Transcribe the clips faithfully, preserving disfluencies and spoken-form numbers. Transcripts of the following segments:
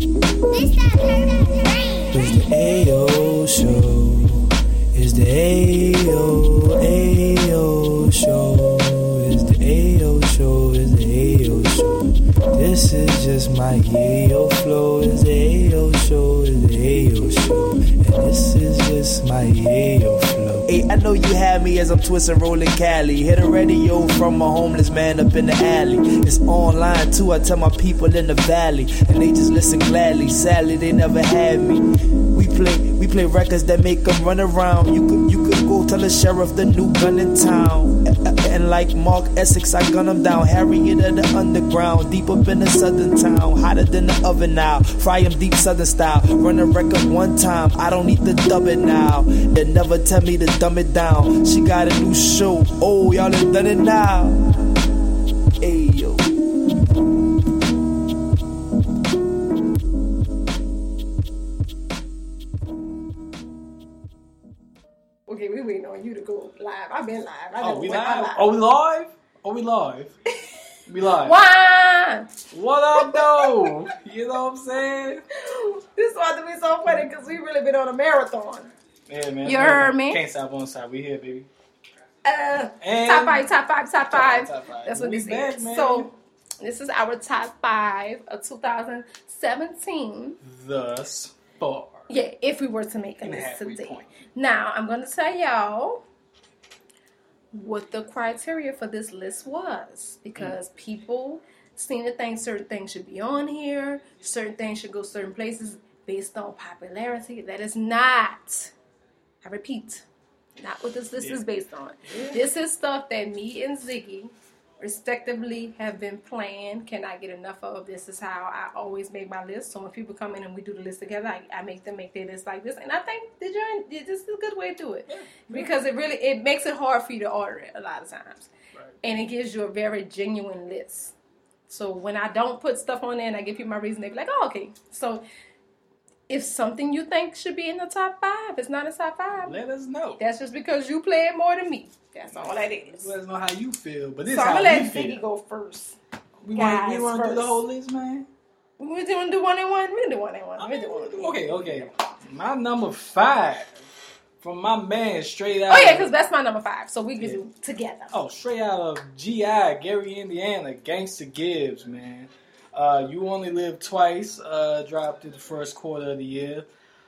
It's the Ayo Show. It's the Ayo, Ayo Show. It's the Ayo Show. It's the Ayo Show. This is just my Ayo flow. It's the Ayo Show. It's the Ayo Show. And this is just my Ayo flow. Hey, I know you had me as I'm twisting, rolling Cali. Hit a radio from a homeless man up in the alley. It's online too, I tell my people in the valley. And they just listen gladly. Sadly, they never had me. We play, we play records that make them run around. You could, you could go tell the sheriff the new gun in town. And like Mark Essex, I gun him down. Harriet of the underground, deep up in the southern town. Hotter than the oven now. Fry him deep southern style. Run a record one time, I don't need to dub it now. They never tell me to dumb it down. She got a new show, oh, y'all done done it now. Ayo. Okay, we waiting on you to go live. I've been live. I Oh, we live? live? Are we live? Are we live? We live. Why? What up, though? You know what I'm saying? This is about to be so funny because we really been on a marathon. Yeah, man. You heard me? Can't stop on side. We here, baby. Uh, And top five, top five, top five. Top five. That's what We this back, is. man. So, this is our top five of two thousand seventeen. The sport. Yeah, if we were to make a And a list halfway today. point. Now, I'm going to tell y'all what the criteria for this list was. Because mm. people seem to think certain things should be on here, certain things should go certain places based on popularity. That is not, I repeat, not what this list yeah. is based on. Yeah. This is stuff that me and Ziggy respectively have been playing. Can I get enough of? This is how I always make my list. So when people come in and we do the list together, I, I make them make their list like this. And I think that you're, this is a good way to do it. Yeah. Because it really, it makes it hard for you to order it a lot of times. Right. And it gives you a very genuine list. So when I don't put stuff on there and I give people my reason, they be like, oh, okay. So if something you think should be in the top five, it's not in the top five. Let us know. That's just because you play it more than me. That's all that is. Let us know how you feel. But this so is how I'm going to we let feel. Ziggy go first. We want we want to do the whole list, man? We want to do one and one? We can do one and one. We can do one and one. Okay, okay. My number five from my man straight out. Oh, yeah, because that's my number five. So we can yeah. do together. Oh, straight out of G I, Gary, Indiana. Gangsta Gibbs, man. Uh, You Only Live Twice uh, dropped in the first quarter of the year.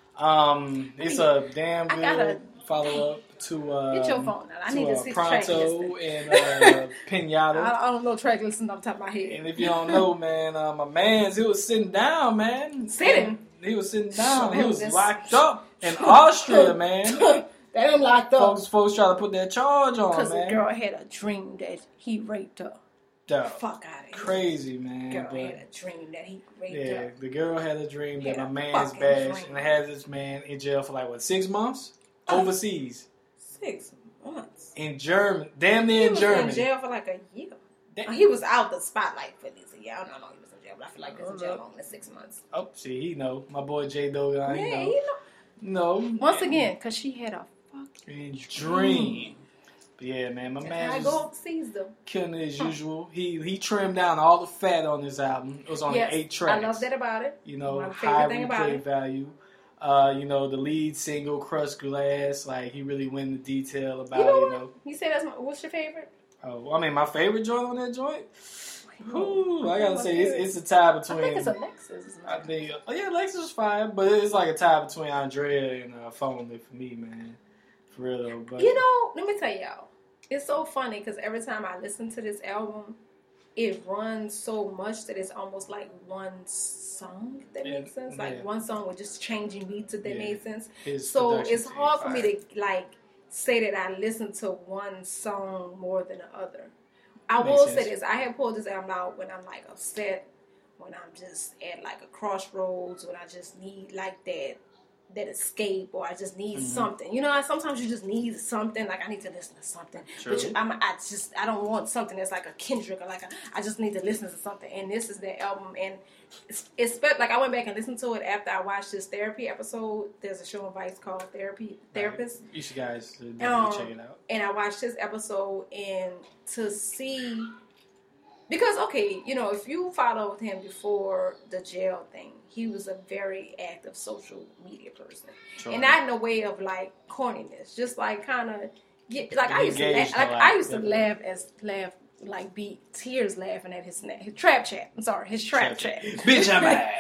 Um, it's a damn good follow-up to uh, get your phone out. I need to uh, see Pronto and uh, Pinata. I, I don't know track listing off the top of my head. And if you don't know, man, uh, my man's, he was sitting down, man. Sitting? He was sitting down. He was this... locked up in Austria, man. They ain't locked up. Folks, folks try to put that charge on, man. Because the girl had a dream that he raped her. Duh. Fuck out of here. Crazy, man. Girl but, had a dream that he raped yeah, her. the girl had a dream had that my a man's bashed dream. and has this man in jail for like, what, six months? Overseas. Six months? In Germany. Damn near he in Germany. He was in jail for like a year. Damn. He was out the spotlight for this year. I don't know he was in jail, but I feel like he was in jail longer than six months. Oh, see, he know. My boy J Dogan, yeah, he know. he know. No. Once again, because she had a fucking dream. But yeah, man, my man I go overseas though. Killing it as usual. He he trimmed down all the fat on his album. It was only yes, eight tracks. I love that about it. You know, my high thing replay about it. value. Uh, you know, the lead single, Crushed Glass, like he really went into detail about you know it. What? You know, you say that's my, what's your favorite? Oh, I mean, my favorite joint on that joint. Ooh, I gotta say, it's, it's a tie between. I think it's Alexis. I think, oh yeah, Alexis was fine, but it's like a tie between Andrea and uh, Phone for me, man. For real though. But you know, let me tell y'all, it's so funny because every time I listen to this album, it runs so much that it's almost like one song. If that yeah, makes sense. Like yeah. one song with just changing beats. If that yeah. makes sense. His so it's hard for fire. me to like say that I listen to one song more than the other. I Makes will sense. say this: I have pulled this album out when I'm like upset, when I'm just at like a crossroads, when I just need like that. that escape, or I just need mm-hmm. something. You know, sometimes you just need something. Like I need to listen to something, True. but you, I'm, I just I don't want something that's like a Kendrick or like a, I just need to listen to something. And this is the album, and it's, it's like I went back and listened to it after I watched this therapy episode. There's a show on Vice called Therapy Therapist. Right. You should guys definitely um, check it out. And I watched this episode, and to see because, okay, you know, if you followed him before the jail thing, he was a very active social media person. Sure. And not in a way of, like, corniness. Just, like, kind of, like, I used to, laugh, like, I used to laugh as, laugh, like, be tears laughing at his, his trap chat. I'm sorry, his trap, trap chat. Bitch, I'm mad.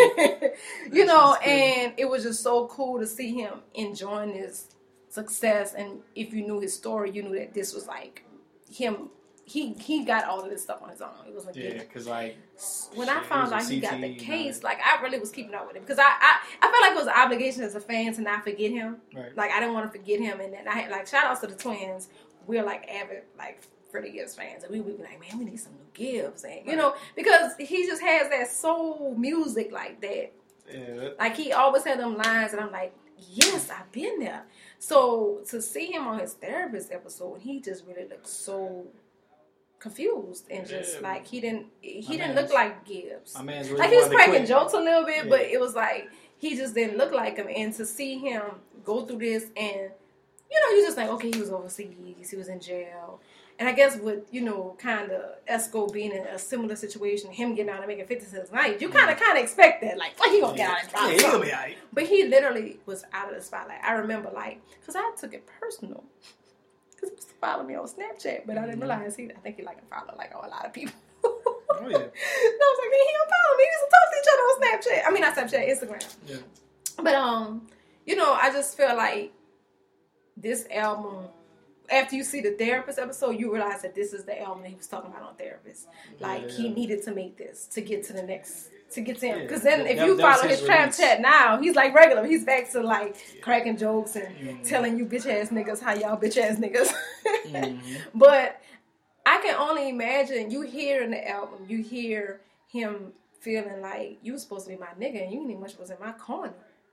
You know, and it was just so cool to see him enjoying his success. And if you knew his story, you knew that this was, like, him. He he got all of this stuff on his own. It was like yeah, because like when shit, I found out he got the case, like I really was keeping up with him because I, I I felt like it was an obligation as a fan to not forget him. Right. Like I didn't want to forget him, and then I had like shout outs to the twins. We're like avid like Freddie Gibbs fans, and we would be like, man, we need some new Gibbs, and you right. know because he just has that soul music like that. Yeah. Like he always had them lines, and I'm like, yes, I've been there. So to see him on his therapist episode, he just really looked so confused and just yeah. like he didn't he my didn't look like Gibbs. Really like he was cracking jokes a little bit, yeah. but it was like he just didn't look like him. And to see him go through this, and you know, you just like, okay, he was overseas, he was in jail, and I guess with you know, kind of Esco being in a similar situation, him getting out and making fifty cents a night, you kind of kind of expect that, like, well, he gonna yeah. get out and drop yeah, he gonna be all right. But he literally was out of the spotlight. I remember, like, because I took it personal. Because he used to follow me on Snapchat, but I didn't realize he, I think he like follow like a lot of people. Oh, yeah. And I was like, man, he don't follow me. We used to talk to each other on Snapchat. I mean, not Snapchat, Instagram. Yeah. But, um, you know, I just feel like this album, after you see the Therapist episode, you realize that this is the album that he was talking about on Therapist. Like, yeah, yeah. he needed to make this to get to the next... To get to him, because yeah, then if that, you that follow his trap chat now, he's like regular. He's back to like yeah. cracking jokes and mm-hmm. telling you bitch ass niggas how y'all bitch ass niggas. mm-hmm. But I can only imagine you hear in the album, you hear him feeling like you were supposed to be my nigga and you didn't even much was in my corner.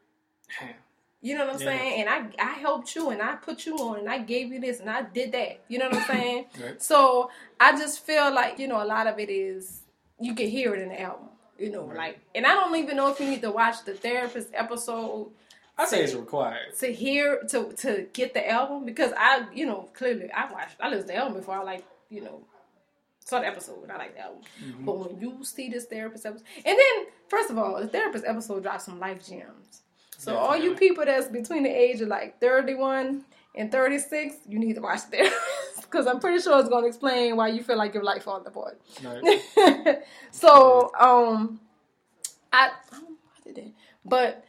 You know what I'm yeah. saying? And I I helped you and I put you on and I gave you this and I did that. You know what I'm saying? Right. So I just feel like you know a lot of it is you can hear it in the album. You know, right. like, and I don't even know if you need to watch the Therapist episode. I say it's required to hear to to get the album because I, you know, clearly I watched I listened to the album before I like, you know, saw the episode. I like the album, mm-hmm. but when you see this Therapist episode, and then first of all, the Therapist episode drops some life gems. So Definitely. all you people that's between the age of like thirty-one and thirty-six, you need to watch the Therapist. Because I'm pretty sure it's going to explain why you feel like your life falling apart. Right. so, um, I, I don't know how I did that. But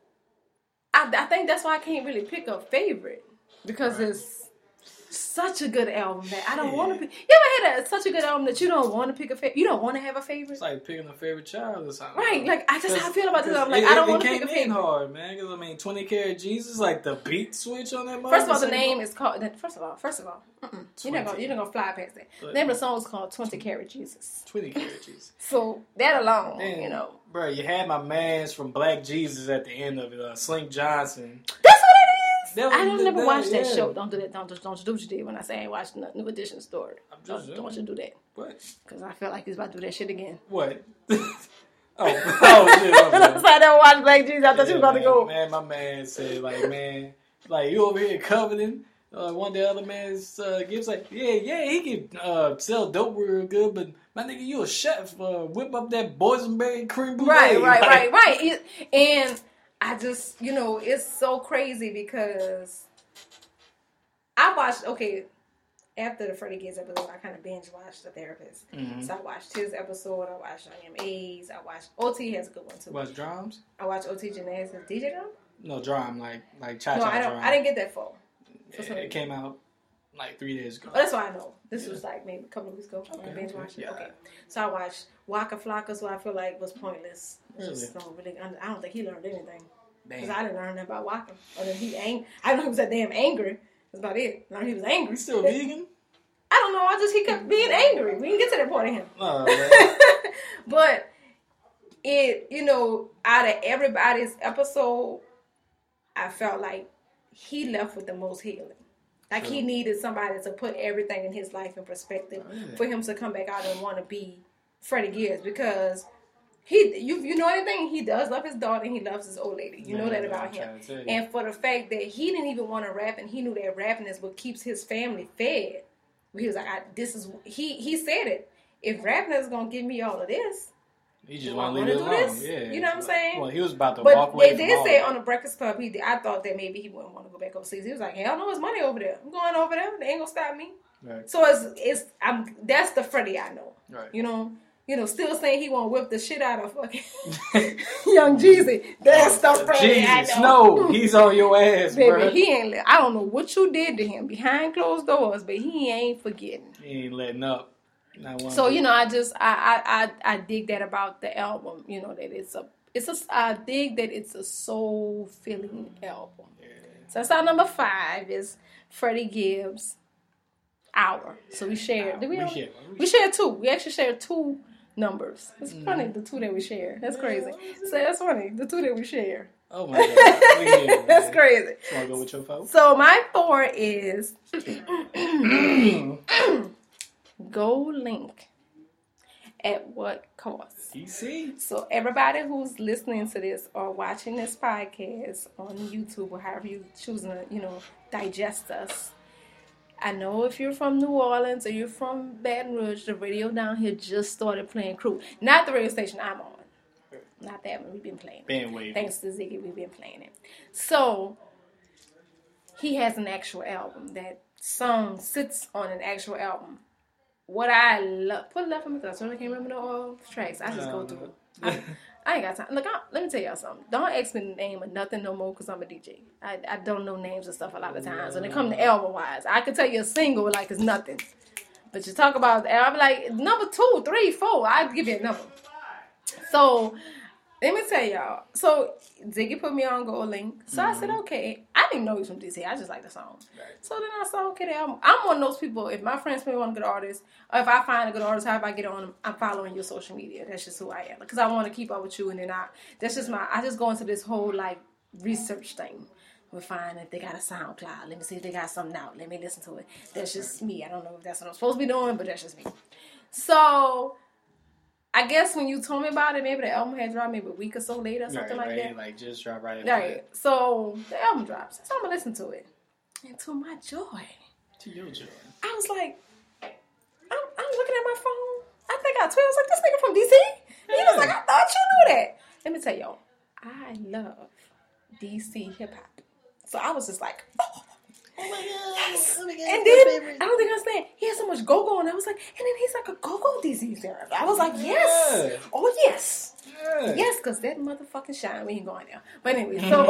I, I think that's why I can't really pick a favorite. Because right. it's such a good album that I don't yeah. want to pick. You ever had a, such a good album that you don't want to pick a favorite? You don't want to have a favorite? It's like picking a favorite child or something. Right. Like, I just how I feel about this album. Like, it, I don't want to pick a favorite. It came in hard, man. Because, I mean, twenty Karat Jesus, like, the beat switch on that. First of all, the name is called, first of all, first of all, you're not going to fly past that. The name of the song is called twenty Karat Jesus. twenty Karat Jesus. So, that alone, Damn, you know. Bro, you had my mans from Black Jesus at the end of it, uh, Slink Johnson. That's what it is. That I don't never that, watch that yeah. show. Don't do that. Don't just don't you do what you did when I say I ain't watched the New Edition story. I'm just don't, don't you do that. What? Because I feel like he's about to do that shit again. What? oh, oh shit. So I never watched Black Jesus. I thought yeah, you were about man, to go. Man, my man said, like, man, like, you over here coveting. Uh, one day, the other man's uh, gives like, yeah, yeah, he can uh, sell dope real good, but my nigga, you a chef. Uh, whip up that boysenberry cream brulee. Right, right, like, right, right. It, and I just, you know, it's so crazy because I watched, okay, after the Freddie Gibbs episode, I kind of binge watched The Therapist. Mm-hmm. So I watched his episode, I watched I M A's, I watched, O T has a good one too. Watch Drums? I watched O T Gymnastics. D J Drum? No, Drum, like, like Cha-Cha No, I, don't, Drum. I didn't get that far. Yeah, it came out like three days ago. Oh, that's why I know. This yeah. was like maybe a couple of weeks ago. Okay. I binge watched it. Yeah. Okay. So I watched Waka Flocka, so I feel like was pointless. Really? Just don't really, I don't think he learned anything. Because Damn. I didn't learn about Waka. Or that he ang- I know he was that damn angry. That's about it. I learned he was angry. He's still vegan? I don't know. I just, he kept being angry. We didn't get to that point of him. Oh, but it, you know, out of everybody's episode, I felt like he left with the most healing. Like sure. he needed somebody to put everything in his life in perspective oh, yeah. for him to come back out and want to be Freddie Gibbs because he, you, you know anything? He does love his daughter and he loves his old lady. You Man, know that about him. And for the fact that he didn't even want to rap and he knew that rapping is what keeps his family fed. He was like, I, "This is." He he said it. if rapping is gonna give me all of this, he just want want to to do leave it alone. this. Yeah. You know what I'm saying? Well, he was about to walk But away they from did all say that. on the Breakfast Club, he did, I thought that maybe he wouldn't want to go back overseas. He was like, hell no, it's money over there. I'm going over there. They ain't gonna stop me. Right. So it's it's I'm that's the Freddie I know. Right. You know, you know, still saying he won't whip the shit out of fucking Young Jeezy. That's the Freddie I Jesus, know. no, he's on your ass, Baby, bro. he ain't. I don't know what you did to him behind closed doors, but he ain't forgetting. He ain't letting up. Not one So bit. you know, I just I, I I I dig that about the album. You know that it's a it's a I dig that it's a soul filling album. Yeah. So that's our number five is Freddie Gibbs. Hour. So we shared. Did we? We have- shared. We shared two. We actually shared two numbers. It's Mm-hmm. funny the two that we share. That's crazy. So that's funny the two that we share. Oh my god. We here, That's man. crazy. You wanna go with your folks? So my four is Go Link. At what cost? You see? So everybody who's listening to this or watching this podcast on YouTube or however you choosing to, you know, digest us. I know if you're from New Orleans or you're from Baton Rouge, the radio down here just started playing Crew. Not the radio station I'm on. Not that one. We've been playing it. Bandwave. Thanks to Ziggy, we've been playing it. So, he has an actual album. That song sits on an actual album. What I love... Put it up for me because I certainly can't remember the all tracks. I just go through it. I, I ain't got time. Look, I, let me tell y'all something. Don't ask me the name of nothing no more because I'm a D J. I, I don't know names and stuff a lot of times. When it comes to album-wise, I can tell you a single like it's nothing. But you talk about the album, like number two, three, four, I'd give you a number. So, let me tell y'all. So, Ziggy put me on Gold Link. So, mm-hmm. I said, okay. I didn't know he was from D C. I just like the song. Right. So, then I said, okay, the album. I'm one of those people, if my friends put me on a good artist, or if I find a good artist, however I get on them, I'm following your social media. That's just who I am. Because I want to keep up with you. And then I, that's just my, I just go into this whole, like, research thing. We find if they got a SoundCloud. Let me see if they got something out. Let me listen to it. That's just me. I don't know if that's what I'm supposed to be doing, but that's just me. So, I guess when you told me about it, maybe the album had dropped maybe a week or so later or something right, like right. that. Like just dropped right after Right. that. So the album drops. So I'm gonna listen to it. And to my joy. To your joy. I was like, I'm, I'm looking at my phone. I think I tweeted, I was like, this nigga from D C? Yeah. He was like, I thought you knew that. Let me tell y'all, I love D C hip hop. So I was just like, oh. Oh my God. Yes. Oh my God. And then, I don't think I understand. He has so much go-go, and I was like, and then he's like a go-go D C there. I was like, yes. Yeah. Oh, yes. Yeah. Yes, because that motherfucking shine. We ain't going there. But anyway, so.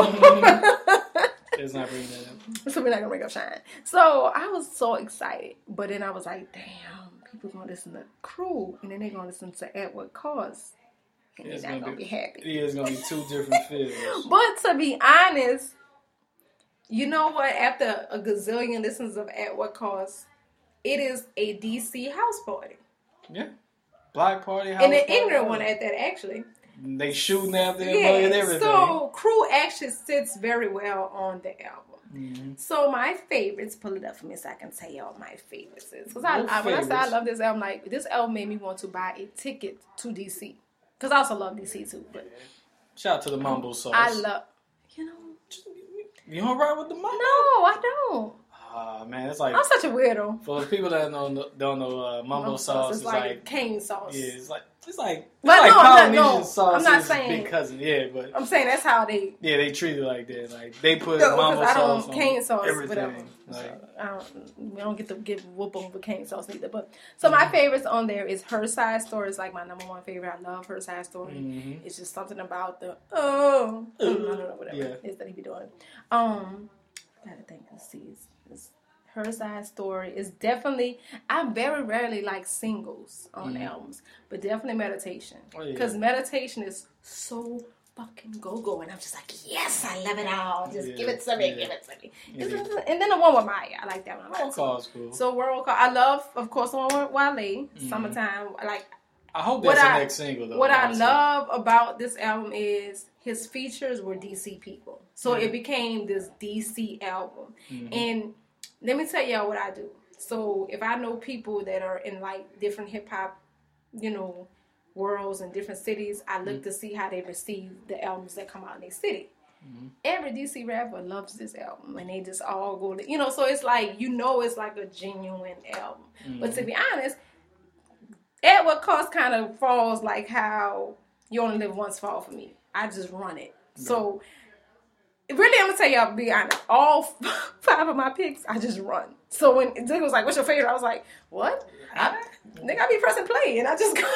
Let's not bring that up. So we're not going to bring up shine. So I was so excited. But then I was like, damn, people going to listen to Crew, and then they're going to listen to At What Cost. And Yeah, they're not going to be happy. Yeah, it's going to be two different feels. But to be honest, you know what? After a gazillion listens of At What Cost, it is a D C house party. Yeah. Block party, house and an party. ignorant one at that, actually. They shooting after their yeah, money and everything. So, Crew actually sits very well on the album. Mm-hmm. So, my favorites, pull it up for me so I can tell y'all my favorites. Because I, I, when I say I love this album, like, this album made me want to buy a ticket to D C. Because I also love D C too. But shout out to the Mumble Sauce. I love, you know. You don't ride with the Mumble? No, I don't. Ah, uh, man, it's like... I'm such a weirdo. For the people that don't know, don't know uh, Mumble Sauce, it's is like, like... cane sauce. Yeah, it's like... It's like, it's but like no, Polynesian I'm not, no, sauce I'm not is saying, big cousin, yeah, but... I'm saying that's how they... Yeah, they treat it like that. Like, they put no, Mumble I sauce don't, on cane sauce, everything. whatever. Like, so, I don't, we don't get to give whoop on with cane sauce either. But So mm-hmm. my favorites on there is Her Side Story. It's like my number one favorite. I love Her Side Story. Mm-hmm. It's just something about the, oh, I don't know, whatever yeah. it is that he be doing. Um, gotta think and see. It's, it's Her Side Story is definitely, I very rarely like singles on mm-hmm. albums, but definitely Meditation. Because oh, yeah. Meditation is so fucking go-go, and I'm just like, yes, I love it all. Just yeah, give it to me, yeah. give it to me. Yeah. And then the one with Maya, I like that one. World Call is cool. So World Call, I love, of course, the one with Wale, mm-hmm. Summertime. Like, I hope that's the I, next single, though. What I love about this album is his features were D C people. So mm-hmm. it became this D C album. Mm-hmm. And let me tell y'all what I do. So if I know people that are in like different hip hop, you know, worlds and different cities, I look mm-hmm. to see how they receive the albums that come out in their city. Mm-hmm. Every D C rapper loves this album, and they just all go, to, you know. So it's like, you know, it's like a genuine album. Mm-hmm. But to be honest, At what cost kind of falls like how You Only Live Once fall for me. I just run it. Yeah. So, really, I'm going to tell y'all, be honest, all five of my picks, I just run. So, when Dick was like, what's your favorite? I was like, what? I, nigga, I be pressing play, and I just go.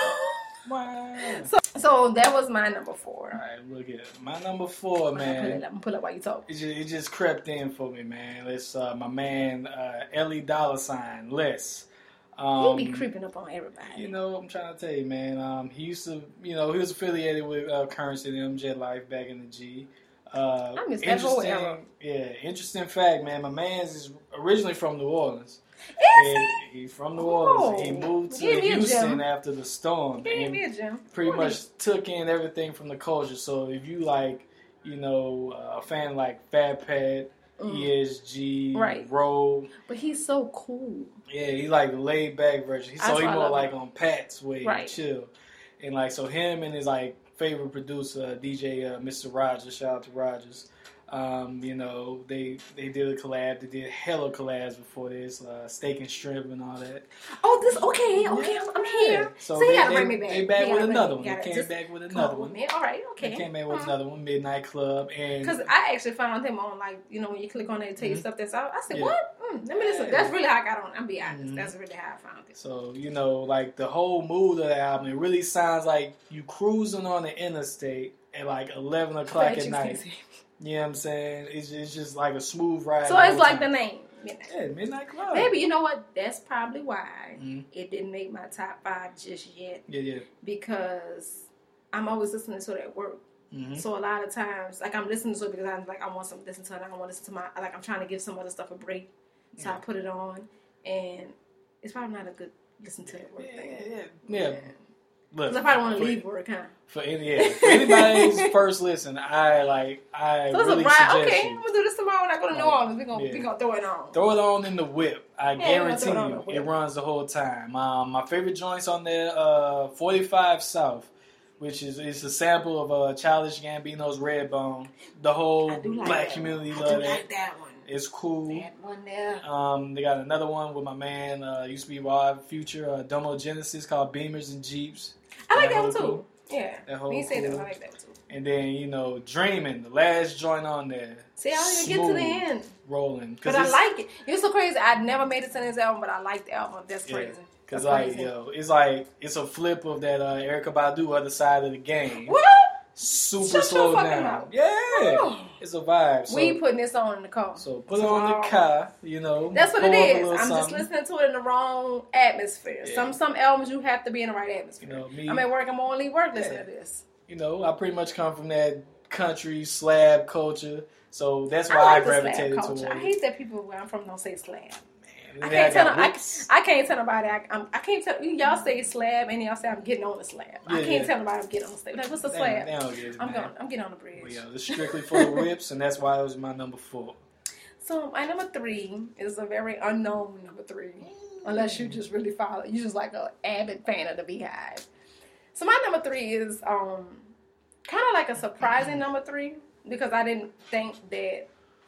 Wow. So, so that was my number four. All right, look at it. My number four, man. I'm gonna pull it up, pull up while you talk. It just, it just crept in for me, man. Let's, uh, my man, uh, Ellie Dollar Sign, Les. Um, he be creeping up on everybody. You know, I'm trying to tell you, man. Um, he used to, you know, he was affiliated with uh, Currency and M J Life back in the G. Uh, I miss that whole era. Yeah, interesting fact, man. My man's is originally from New Orleans. Is he? He's from New Orleans. He moved to Houston after the storm. Give me a gym. Pretty Ooh. much took in everything from the culture. So if you like, you know, uh, a fan like Fat Pat, mm. E S G, right. Roll. But he's so cool. Yeah, he's like the laid back version. He's so he more like him. on Pat's way, right. chill. And like so him and his like favorite producer, D J uh, Mister Rogers, shout out to Rogers. Um, you know, they they did a collab. They did hella collabs before this, uh, Steak and Shrimp and all that. Oh, this okay, okay, I'm, I'm here. So, so they, you gotta they, bring me back. They back with another one. They came back with another one. Me. All right, okay. They came back with mm-hmm. another one, Midnight Club, and because I actually found him on like you know when you click on it, it tell you mm-hmm. stuff that's out. I said, yeah. what? Mm, let me listen. That's really how I got on. I'm be honest. Mm-hmm. That's really how I found it. So you know, like the whole mood of the album, it really sounds like you cruising on the interstate at like eleven o'clock at night. You know what I'm saying? It's, it's just like a smooth ride. So it's like time. the name. Midnight. Yeah, Midnight Club. Maybe, you know what? That's probably why mm-hmm. it didn't make my top five just yet. Yeah, yeah. Because I'm always listening to it at work. Mm-hmm. So a lot of times, like I'm listening to it because I'm like, I want something to listen to it. I don't want to listen to my, like I'm trying to give some other stuff a break. So yeah. I put it on. And it's probably not a good listen to at work yeah, thing. Yeah, yeah. yeah. Look, because I probably want to leave work, huh? For any, yeah, for anybody's first listen, I like, I so really right, suggest okay, you. I'm gonna do this tomorrow when I go to New Like, Orleans. We're gonna, yeah. we gonna throw it on. Throw it on in the whip. I yeah, guarantee you, it, it runs the whole time. Um, my favorite joints on there, uh, forty-five South, which is it's a sample of uh, Childish Gambino's Redbone. The whole like black that. community I love do it. like that one. It's cool. That one there. Um, they got another one with my man, uh, used to be Wild Future, uh, Domo Genesis, called Beamers and Jeeps. I like that, that one too. Cool. Yeah. That whole when you say cool. that, I like that too. And then, you know, Dreaming, the last joint on there. See, I don't even get to the end. Rolling. But I like it. It's so crazy. I never made it to this album, but I like the album. That's crazy. Yeah. Because, like, crazy. yo, it's like, it's a flip of that uh, Erykah Badu other side of the game. What? Super Shut slow your down. Mouth. Yeah. Oh. It's a vibe. So, we putting this on in the car. So put it on the car, you know. That's what it is. I'm something. just listening to it in the wrong atmosphere. Yeah. Some some albums you have to be in the right atmosphere. You know, me, I'm at work, I'm only work listening yeah. to this. You know, I pretty much come from that country slab culture. So that's why I, like I gravitated towards it. I hate that people where I'm from don't say slab. I I can't, tell them, I, I can't tell nobody. I, I'm, I can't tell y'all say slab, and y'all say I'm getting on the slab. Yeah, I can't yeah. tell nobody I'm getting on the slab. Like, what's the they, slab? They don't get it, I'm man. going. I'm getting on the bridge. Well, yeah, it's strictly for the whips, and that's why it was my number four. So my number three is a very unknown number three, unless you just really follow. You just like an avid fan of the Beehive. So my number three is um kind of like a surprising number three because I didn't think that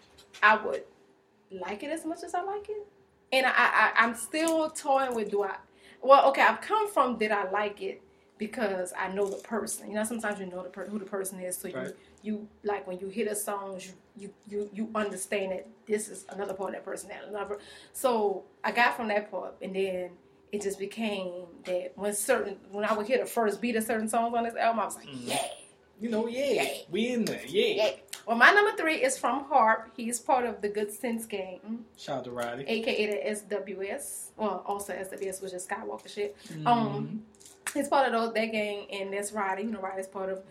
I would like it as much as I like it. And I, I, I'm still toying with do I, well, okay, I've come from did I like it because I know the person. You know, sometimes you know the per- who the person is, so right. you, you, like when you hear the songs, you, you, you, you understand that this is another part of that person, that another. So I got from that part, and then it just became that when certain, when I would hear the first beat of certain songs on this album, I was like, mm-hmm. yeah. You know, yeah, yeah. We in there, yeah. yeah. Well, my number three is from Harp. He's part of the Good Sense Gang. Shout out to Riley. A K A the S W S. Well, also S W S, which is Skywalker shit. Mm-hmm. Um, he's part of those, that gang, and that's Riley. You know, Riley's part of,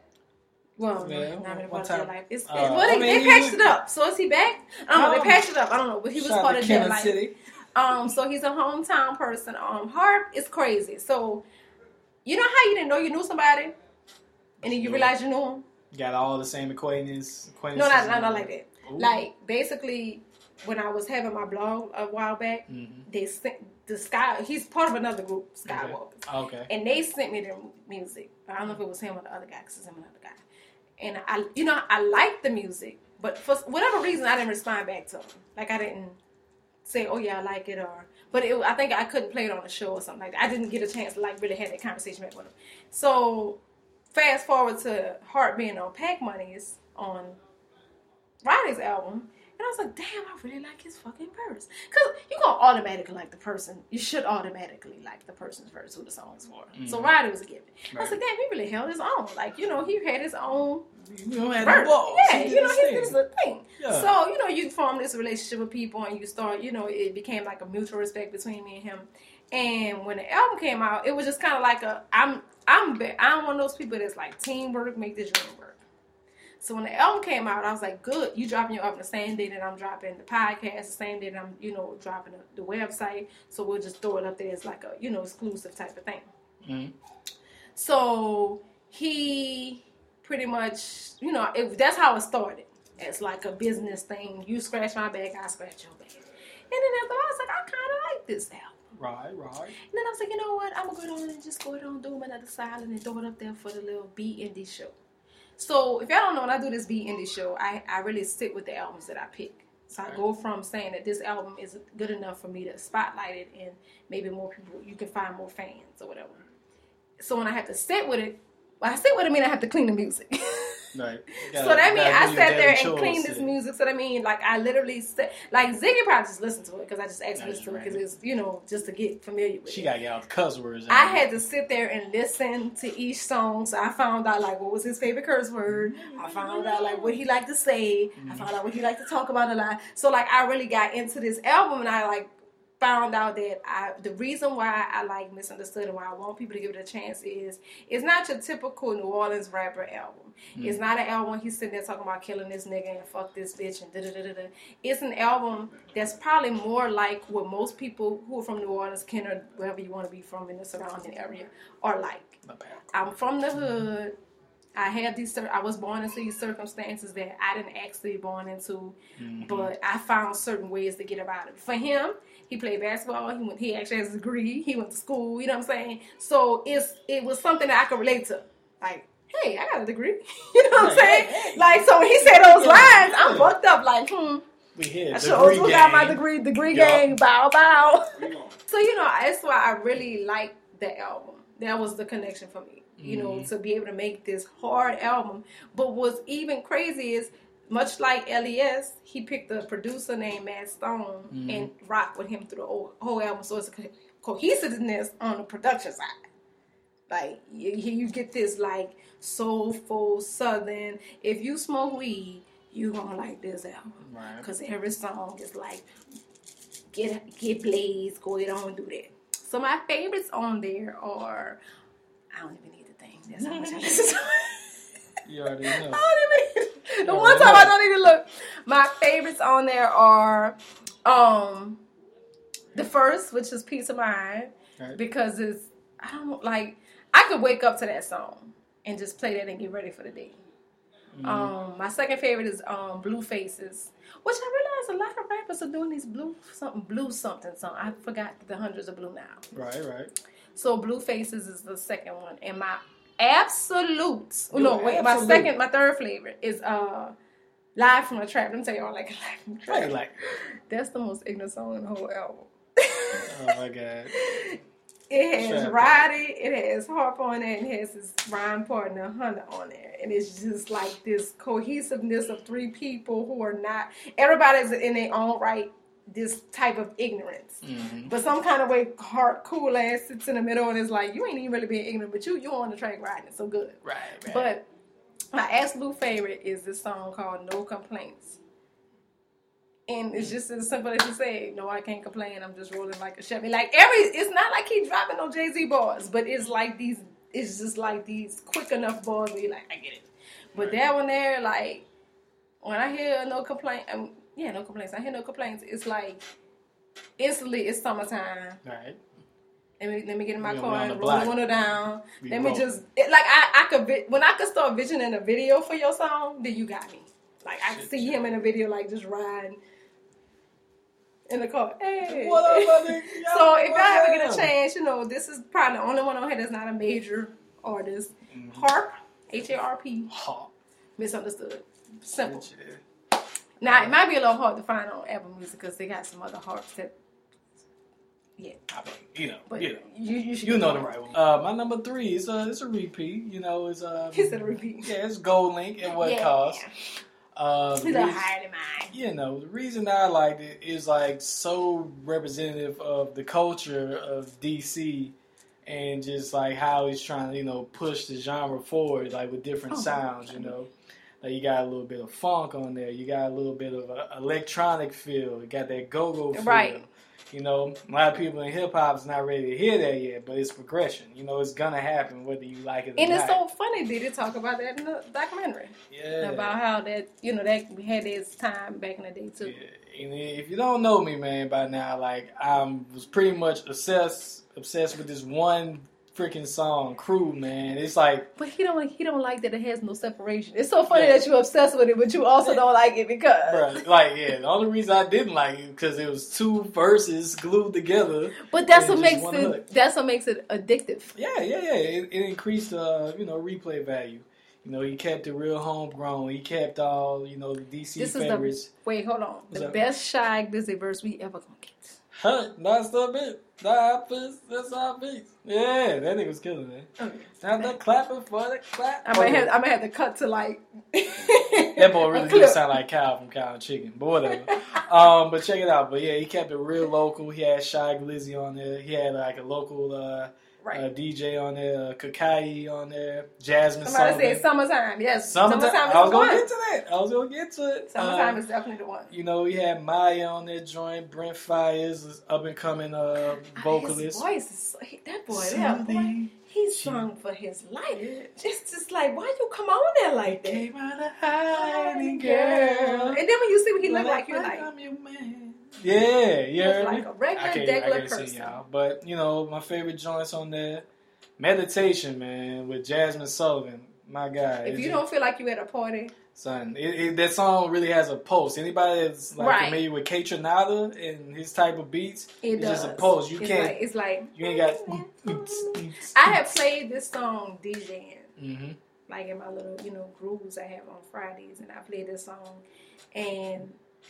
well, yeah, not really part of their life. It's, uh, well, they, I mean, they patched was, it up. So is he back? I don't know. They patched it up. I don't know. But he was part of their life. City. Um, so he's a hometown person. Um, Harp is crazy. So, you know how you didn't know you knew somebody? And then you yeah. realize you knew him? Got all the same acquaintances. No, not, not, not like that. Ooh. Like, basically, when I was having my blog a while back, mm-hmm. they sent the Sky, he's part of another group, Skywalker. Okay. okay. And they sent me their music. I don't know if it was him or the other guy, because it's him and the other guy. And I, you know, I liked the music, but for whatever reason, I didn't respond back to him. Like, I didn't, say, oh yeah, I like it, or but it, I think I couldn't play it on a show or something like that. I didn't get a chance to like really have that conversation with him. So fast forward to Heart being on Pac Money's on Roddy's album. And I was like, damn, I really like his fucking verse. Because you're going to automatically like the person. You should automatically like the person's verse who the song's for. Mm-hmm. So Roddy was a given. Right. I was like, damn, he really held his own. Like, you know, he had his own you know, had verse. Balls. Yeah, you know, he did the thing. Yeah. So, you know, you form this relationship with people and you start, you know, it became like a mutual respect between me and him. And when the album came out, it was just kind of like a, I'm, I'm, I'm one of those people that's like, teamwork make the dream work. So when the album came out, I was like, good, you dropping your album the same day that I'm dropping the podcast, the same day that I'm, you know, dropping the, the website. So we'll just throw it up there as like a, you know, exclusive type of thing. Mm-hmm. So he pretty much, you know, it, that's how it started. It's like a business thing. You scratch my back, I scratch your back. And then after I was like, I kind of like this album. Right, right. And then I was like, you know what, I'm going to go down and just go down, do another silent and throw it up there for the little B Indie show. So, if y'all don't know, when I do this Be Indie show, I, I really stick with the albums that I pick. So, I go from saying that this album is good enough for me to spotlight it and maybe more people, you can find more fans or whatever. So, when I have to sit with it, well, I sit with it, I mean I have to clean the music. Right. So that means I sat there and cleaned this music. So that means like I literally sat, like Ziggy probably just listened to it because I just asked him to listen to it because it's, you know, just to get familiar with she it. She got to get out the cuss words. I had to sit there and listen to each song. So I found out like what was his favorite curse word. I found out like what he liked to say. Mm-hmm. I found out what he liked to talk about a lot. So like I really got into this album and I like found out that I, the reason why I like Misunderstood and why I want people to give it a chance is it's not your typical New Orleans rapper album. Mm. It's not an album he's sitting there talking about killing this nigga and fuck this bitch and da da da da. It's an album that's probably more like what most people who are from New Orleans, Kent, or wherever you want to be from in the surrounding area are like. I'm from the hood. I had these. I was born into these circumstances that I didn't actually born into, mm-hmm. but I found certain ways to get about it. For him, he played basketball. He went. He actually has a degree. He went to school. You know what I'm saying? So it's it was something that I could relate to. Like, hey, I got a degree. You know what I'm saying? Hey, hey. Like, so when he said those lines, I'm fucked up. Like, hmm. We here. I sure also got my degree. Degree yep. gang. Bow bow. So you know that's why I really like the album. That was the connection for me. You know, mm-hmm. to be able to make this hard album. But what's even crazy is, much like L E S, he picked a producer named Matt Stone mm-hmm. and rocked with him through the whole, whole album. So it's a co- cohesiveness on the production side. Like, you, you get this, like, soulful, southern. If you smoke weed, you gonna like this album. Right. Because every song is like, get, get blazed, go ahead on and do that. So my favorites on there are, I don't even need That's how much I listen to it. You already know. I don't even, the one time know. I don't even look. My favorites on there are um, the first, which is Peace of Mind, right. because it's, I don't like, I could wake up to that song and just play that and get ready for the day. Mm-hmm. Um, my second favorite is um, Blue Faces, which I realize a lot of rappers are doing these blue something, blue something, something. I forgot the hundreds of blue now. Right, right. So Blue Faces is the second one. And my absolute, oh, no, wait, absolute. my second, my third favorite is uh, Live from the Trap. Let me tell you all, like, Live from the Trap. Like, that's the most ignorant song in the whole album. Oh, my God. It has Roddy, it has Harp on it, and it has his rhyme partner, Hunter, on there. And it's just like this cohesiveness of three people who are not, everybody's in their own right, this type of ignorance. Mm-hmm. But some kind of way, Heart cool ass sits in the middle and is like, you ain't even really being ignorant, but you you on the track riding it so good. Right, right. But my absolute favorite is this song called No Complaints. And it's just as simple as you say, no, I can't complain, I'm just rolling like a Chevy. Like every, it's not like he's dropping no Jay-Z bars, but it's like these, it's just like these quick enough bars where you're like, I get it. But right. that one there, like, when I hear No Complaint, um, yeah, No Complaints, I hear No Complaints, it's like, instantly it's summertime. Right. Let me, let me get in my car and roll the window down. We let roll. me just, it, like, I, I could, when I could start visioning a video for your song, then you got me. Like, I could see him in a video, like, just riding in the car. Hey. What up, brother? So, if y'all ever get a chance, you know, this is probably the only one on here that's not a major artist. Mm-hmm. Harp, H A R P. Harp. Misunderstood. Simple. Now, it might be a little hard to find on Apple Music because they got some other harps that, yeah. I mean, you know, But you know, you, you, should you know the know. right one. Uh, my number three is a, it's a repeat. You know, it's a. He said a repeat. Yeah, it's Gold Link and what it Yeah. costs. Uh, He's a the little reason- higher than mine. You know, the reason I liked it is like so representative of the culture of D C and just like how he's trying to, you know, push the genre forward, like with different Oh, sounds, you know. Like you got a little bit of funk on there, you got a little bit of a electronic feel, you got that go-go feel. Right. You know, a lot of people in hip hop is not ready to hear that yet, but it's progression. You know, it's gonna happen whether you like it or And not. it's so funny, did it talk about that in the documentary? Yeah. About how that, you know, that we had this time back in the day too. Yeah. And if you don't know me, man, by now, like I was pretty much obsessed, obsessed with this one freaking song, "Crew." Man, it's like, But he don't he don't like that it has no separation. It's so funny Yeah. that you're obsessed with it, but you also don't like it because bruh, like, yeah. The only reason I didn't like it because it was two verses glued together. But that's and what just makes one it hook. that's what makes it addictive. Yeah, yeah, yeah. It, it increased, uh, you know, replay value. You know, he kept it real homegrown. He kept all, you know, the D C This is favorites. the wait, hold on. What's the up? best Shy Glizzy verse we ever gonna get. Huh? That's the bit. That's that's our beat. Yeah, that nigga was killing it. Okay. Now the clapping for the clap. I might Okay. have I might have to cut to like That boy really did sound like Kyle from Cow and Chicken, but whatever. um, but check it out. But yeah, he kept it real local. He had Shy Glizzy on there. He had like a local uh, right. uh, D J on there, uh, Kakai on there, Jasmine Somebody Sullivan. said summertime. Yes, Summertime. summertime is I was the gonna one. get to that. I was gonna get to it. Summertime Uh, is definitely the one. You know, he had Maya on that joint. Brent Fires is up and coming uh, vocalist. His voice is so, he, that boy. That boy. He sung for his life. Just, just like, why you come on there like that? Came out of hiding, girl. And then when you see what he looked like, you're like, I'm your man. Yeah, yeah. looks like a regular, I can't, regular I can't person. see y'all, but you know, my favorite joints on there, Meditation, man, with Jasmine Sullivan. My God, If It's you just- don't feel like you at a party, son, it, it, that song really has a pulse. Anybody that's like Right. familiar with K Tronada and his type of beats, it it's does. just a pulse. You it's can't, Like, it's like you ain't got. I have played this song DJing, Mm-hmm. like in my little, you know, grooves I have on Fridays, and I play this song, and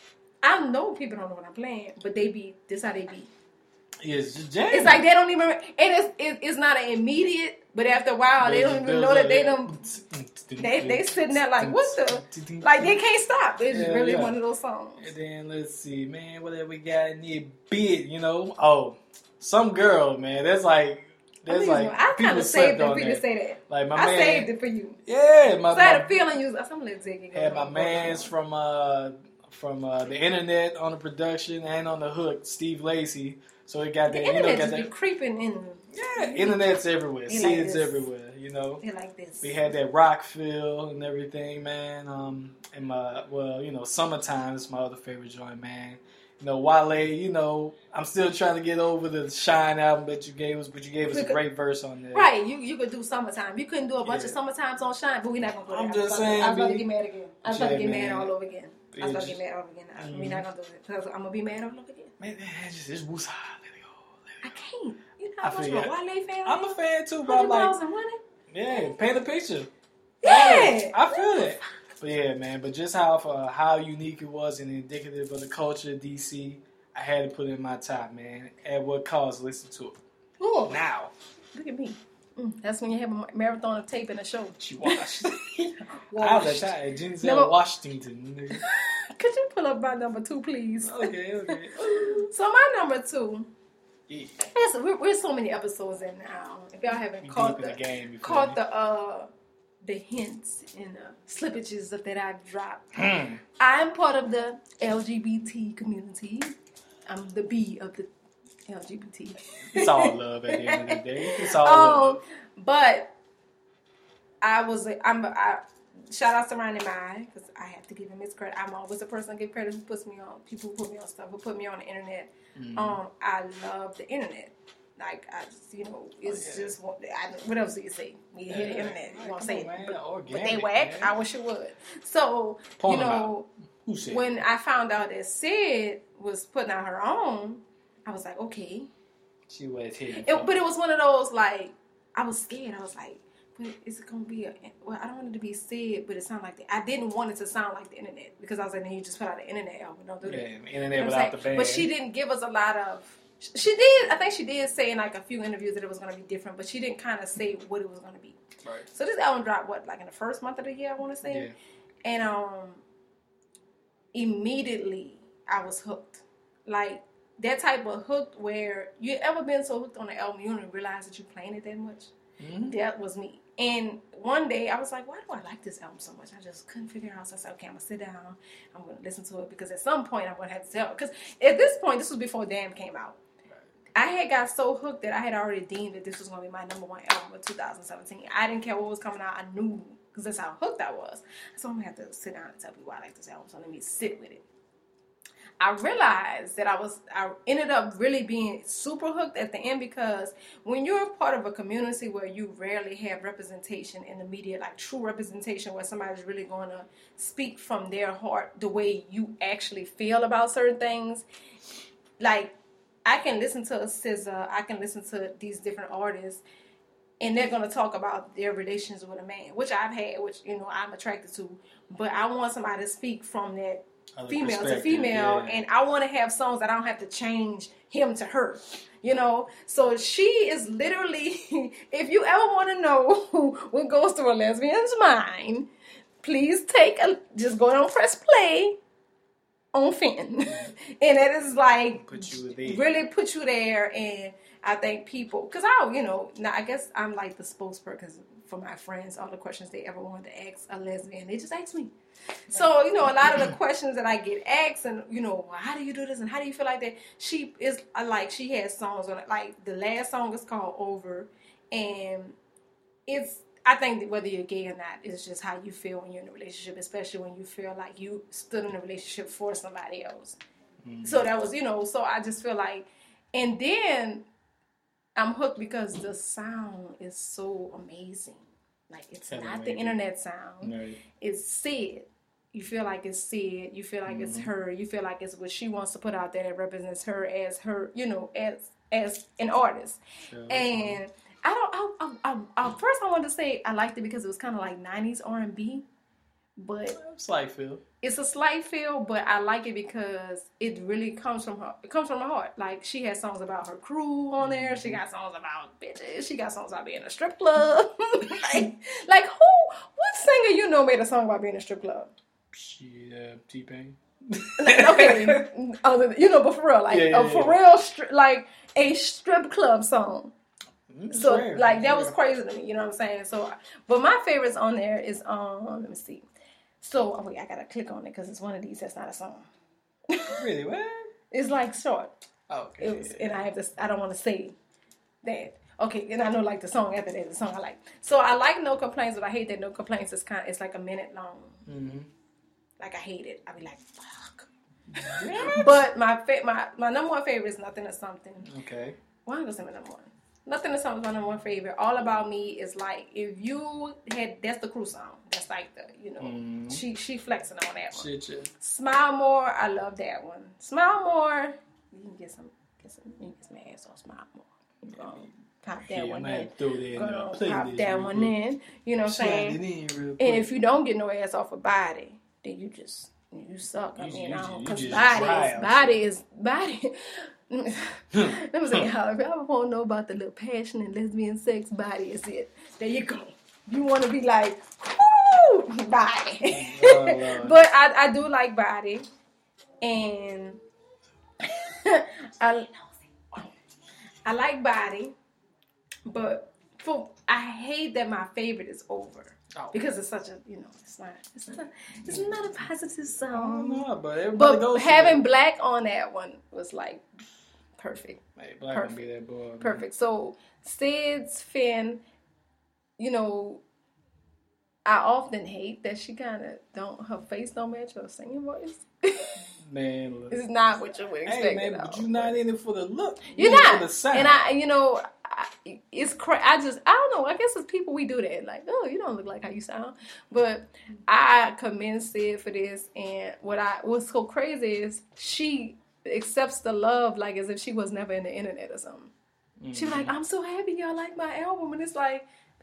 I know people don't know what I'm playing, but they be this how they be. It's just jamming. It's like they don't even, and it's it, it's not an immediate, but after a while they don't even know that they don't. They they sitting there like what the, like they can't stop. It's Yeah, really yeah. one of those songs. And then let's see, man, what have we got in here? Bit, you know? Oh, Some Girl, man. That's like that's Please, like no, I kind people of slept saved it on for you to that. say that. Like my I man, saved it for you. yeah, my, So I had my a feeling you was. I'm gonna let Ziggy go. had my man's from uh from uh, the internet on the production and on the hook, Steve Lacy. So it got The that, you know, internet got just be that. creeping in. Yeah, internet's everywhere. He like Sid's this. everywhere. You know. They like this. We had that rock feel and everything, man. Um, and my well, you know, Summertime is my other favorite joint, man. You know, Wale. You know, I'm still trying to get over the Shine album that you gave us, but you gave us a great verse on there. Right, you you could do summertime. You couldn't do a bunch Yeah. of summertimes on Shine, but we're not gonna go there. I'm I was just about to- saying, I was about to B. get mad again. I was about to Yeah, get mad man. all over again. I was about to It's- get mad all over again. I- Mhm. We're not gonna do it because I'm gonna be mad all over again. Man, it's just it's woosah. Let it go. Let I it can't. You know I how much feel of a ya. Wale fan go. I'm a fan too, but I'm Hundred like, miles and running. yeah, paint a picture. Yeah. I feel it. But yeah, man. But just how uh, how unique it was and indicative of the culture of D C, I had to put it in my top, man. At what cost? Listen to it Ooh, now. look at me. Mm, that's when you have a marathon of tape and a show. She washed. I Washed. was at Denzel Number- Washington. Could you pull up my number two, please? Okay, okay. So my number two. Yeah. Listen, we're, we're so many episodes in now. If y'all haven't We caught deep in the, the game. You feel caught me? the uh the hints and the slippages of that I've dropped. Hmm. I'm part of the L G B T community. I'm the B of the L G B T. It's all love at the end of the day. It's all Um, love. but I was a, I'm a, I shout out to Ronnie Mai because I have to give him his credit. I'm always a person that give credit who puts me on. People who put me on stuff who put me on the internet. Mhm. Um, I love the internet. Like I just, you know, it's Oh, yeah. just what, I, what else do you say? You hear the Yeah. internet, you want to Come say on, man. it, but, but Organic, they whack. man. I wish it would. So Point you 'em know, Who said? when I found out that Sid was putting out her own, I was like, okay. She was hitting. It, but it was one of those like I was scared. I was like, but is it gonna be a? Well, I don't want it to be said, but it sound like the, I didn't want it to sound like the internet because I was like, "No, you just put out an internet album, don't do that." Yeah, internet you know without the band. But she didn't give us a lot of. She did. I think she did say in like a few interviews that it was gonna be different, but she didn't kind of say what it was gonna be. Right. So this album dropped what, like in the first month of the year, I want to say, Yeah. and um, immediately I was hooked, like. That type of hooked where you ever been so hooked on the album you don't even realize that you're playing it that much. Mm-hmm. That was me. And one day I was like, why do I like this album so much? I just couldn't figure it out. So I said, okay, I'm going to sit down. I'm going to listen to it because at some point I'm going to have to tell. Because at this point, this was before Damn came out. Right. I had got so hooked that I had already deemed that this was going to be my number one album of two thousand seventeen. I didn't care what was coming out. I knew because that's how hooked I was. So I'm going to have to sit down and tell people why I like this album. So let me sit with it. I realized that I was, I ended up really being super hooked at the end because when you're part of a community where you rarely have representation in the media, like true representation where somebody's really going to speak from their heart the way you actually feel about certain things, like I can listen to a S Z A, I can listen to these different artists, and they're going to talk about their relations with a man, which I've had, which, you know, I'm attracted to, but I want somebody to speak from that female to female, yeah. And I want to have songs that I don't have to change him to her, you know. So she is literally, if you ever want to know what goes through a lesbian's mind, please take a, just go and press play on Fenton, and it is like put you there. Really put you there. And I think people, because I, you know, now I guess I'm like the spokesperson for my friends. All the questions they ever wanted to ask a lesbian, they just ask me. So, you know, a lot of the questions that I get asked, and, you know, well, how do you do this and how do you feel like that? She is, like, she has songs on it. Like, the last song is called Over, and it's, I think that whether you're gay or not, it's just how you feel when you're in a relationship, especially when you feel like you stood in a relationship for somebody else. Mm-hmm. So that was, you know, so I just feel like, and then I'm hooked because the sound is so amazing. Like, it's That's not amazing. The internet sound. Right. It's Sid. You feel like it's Sid. You feel like mm-hmm. it's her. You feel like it's what she wants to put out there that represents her as her, you know, as as an artist. Sure. And I don't, I, I, I, I, first I wanted to say I liked it because it was kind of like nineties R and B. But slight feel. It's a slight feel, but I like it because it really comes from her. It comes from her heart. Like, she has songs about her crew on there. She got songs about bitches. She got songs about being in a strip club. like, like who? What singer you know made a song about being in a strip club? She, uh, T-Pain. Okay, other, you know, but for real, like yeah, yeah, a for yeah. real, stri- like a strip club song. It's so, rare. like that rare. was crazy to me. You know what I'm saying? So, but my favorites on there is um. Let me see. So, oh wait, I gotta click on it because it's one of these that's not a song. Really? What? It's like short. Oh, okay. It was, and I have to. I don't want to say that. Okay, and I know like the song after that, the song I like. So I like No Complaints, but I hate that No Complaints is kind. It's like a minute long. Mm-hmm. Like I hate it. I be like, fuck. But my fa- my my number one favorite is Nothing or Something. Okay. Why am I gonna say my number one? Nothing or Something is my number one favorite. All About Me is like if you had that's the crew song. That's like the you know mm-hmm. she she flexing on that one. Shit, yeah. Smile More, I love that one. Smile More, you can get some get some you can get some ass on Smile More. Um, pop that yeah, one in. Throw that in Gonna there. pop that one in. You know what I'm saying? And if you don't get no ass off a body, then you just you suck. I you, mean, you, I don't you because just body is body is body. Let me say, how if you ever want to know about the little passion and lesbian sex, body is it. There you go. You want to be like, whoo, body. Oh, but I, I do like body, and I I like body, but for I hate that my favorite is Over. Oh. Because it's such a, you know, it's not, it's not, it's not a positive song. No, but everybody but goes having Black on that one was like perfect. Hey, Black perfect. Be that boy. Perfect. Man. So Sid's Finn, you know, I often hate that she kind of don't, her face don't match her singing voice. Man, look. It's not what you would expect. Hey, man, but you're not in it for the look. You're, you're not. For the sound. And I, you know, I, it's crazy. I just, I don't know. I guess it's people we do that. Like, oh, you don't look like how you sound. But I commend Sid for this. And what I, what's so crazy is she accepts the love like as if she was never in the internet or something. Mm-hmm. She was like, I'm so happy y'all like my album. And it's like,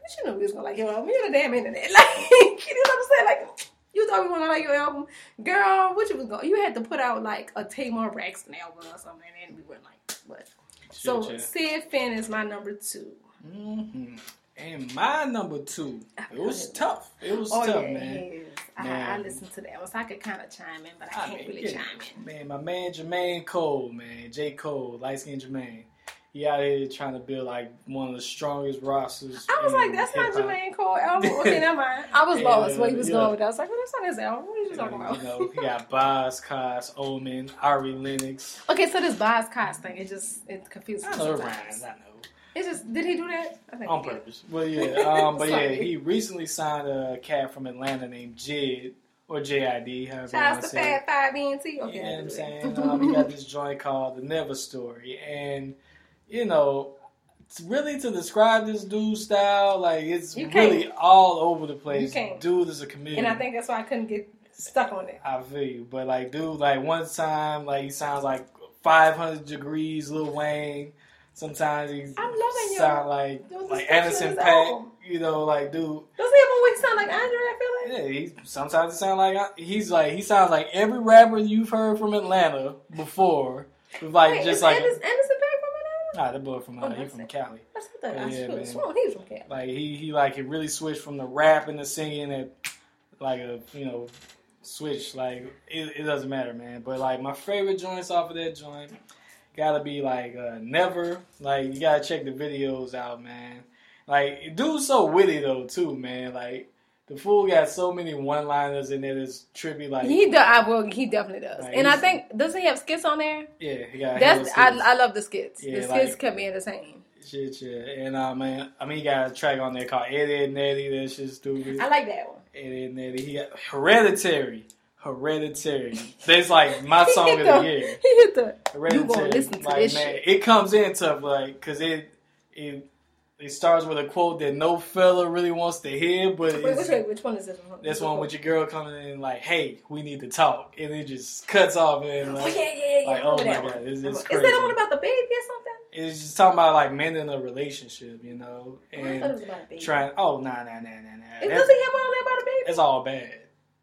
But you know we was gonna like your album. You're the damn internet. Like, you know what I'm saying? Like, you thought we wanna like your album, girl. What you was going? You had to put out like a Tamar Braxton album or something, and we weren't like, but. So Shit, Sid Finn is my number two. Mm-hmm. And my number two, it was tough. It was oh, tough, yeah, man. It is. I, I listened to that one, so I could kind of chime in, but I, I can't mean, really yeah, chime in. Man, my man Jermaine Cole, man, J. Cole, light skinned Jermaine. He out here trying to build like one of the strongest rosters. I was like, that's not Jermaine Cole album. Okay, never mind. I was Yeah, lost where he was yeah. going with that. I was like, well, that's not his album. What are you talking about? You know, he got Boz, Cos, Omen, Ari Lennox. Okay, so this Boz Cox thing, it just it confuses me I know it sometimes. rhymes, I know. It just did he do that? I think On he did. purpose. Well, yeah. Um, but yeah, Sorry. he recently signed a cat from Atlanta named Jid, or J I D, however you Shouts want to to say it. Fat Five E N T. Okay, You know I what I'm do saying? that. Um, he got this joint called The Never Story. And, you know, it's really to describe this dude's style, like, it's You can't. really all over the place. You can't. Dude is a comedian. And I think that's why I couldn't get stuck on it. I feel you. But, like, dude, like, one time, like, he sounds like five hundred degrees Lil Wayne. Sometimes he I'm loving sound your- like, your like description Anderson of his Paak. album. You know, like, dude. Does he have one where he sound like Andre, I feel like? Yeah, he sometimes he sound like he's like he sounds like every rapper you've heard from Atlanta before. With like Wait, just is like Anderson, Anderson Paak from Atlanta? nah, that boy from Oh, uh, he that's from it. Cali. That's what I thought. Yeah, I man. was sworn he was from Cali. Like he he like he really switched from the rapping to singing at like a you know switch like it, it doesn't matter, man. But like my favorite joints off of that joint gotta be like uh, Never. Like you gotta check the videos out, man. Like dude's so witty though too, man. Like. The fool got so many one-liners in there that's trippy. Like He do, I will. He definitely does. Like, and I he's- think doesn't he have skits on there? yeah, he got That's hella I, skits. I love the skits. Yeah, the skits like- kept me entertained. Shit, yeah. And uh, man, I mean, he got a track on there called Ed, Ed, Nettie. That shit's stupid. I like that one. Ed, Ed, Nettie. He got Hereditary. Hereditary. That's like my He song hit of the, the year. He hit the. You Hereditary. gonna listen to like, this man, shit? it comes in tough, like, cause it it it starts with a quote that no fella really wants to hear, but Wait, it's, which, wait, which one is this one? this one with your girl coming in like, hey, we need to talk, and it just cuts off and Oh like, yeah, yeah, yeah. like, I oh remember my that god, one. it's, Is it's that crazy. the one about the baby or something? It's just talking about like men in a relationship, you know, Oh, I thought it and was about a baby. trying. Oh, nah, nah, nah, nah, nah. Is, That's, does he have one on there about a baby? that's all bad,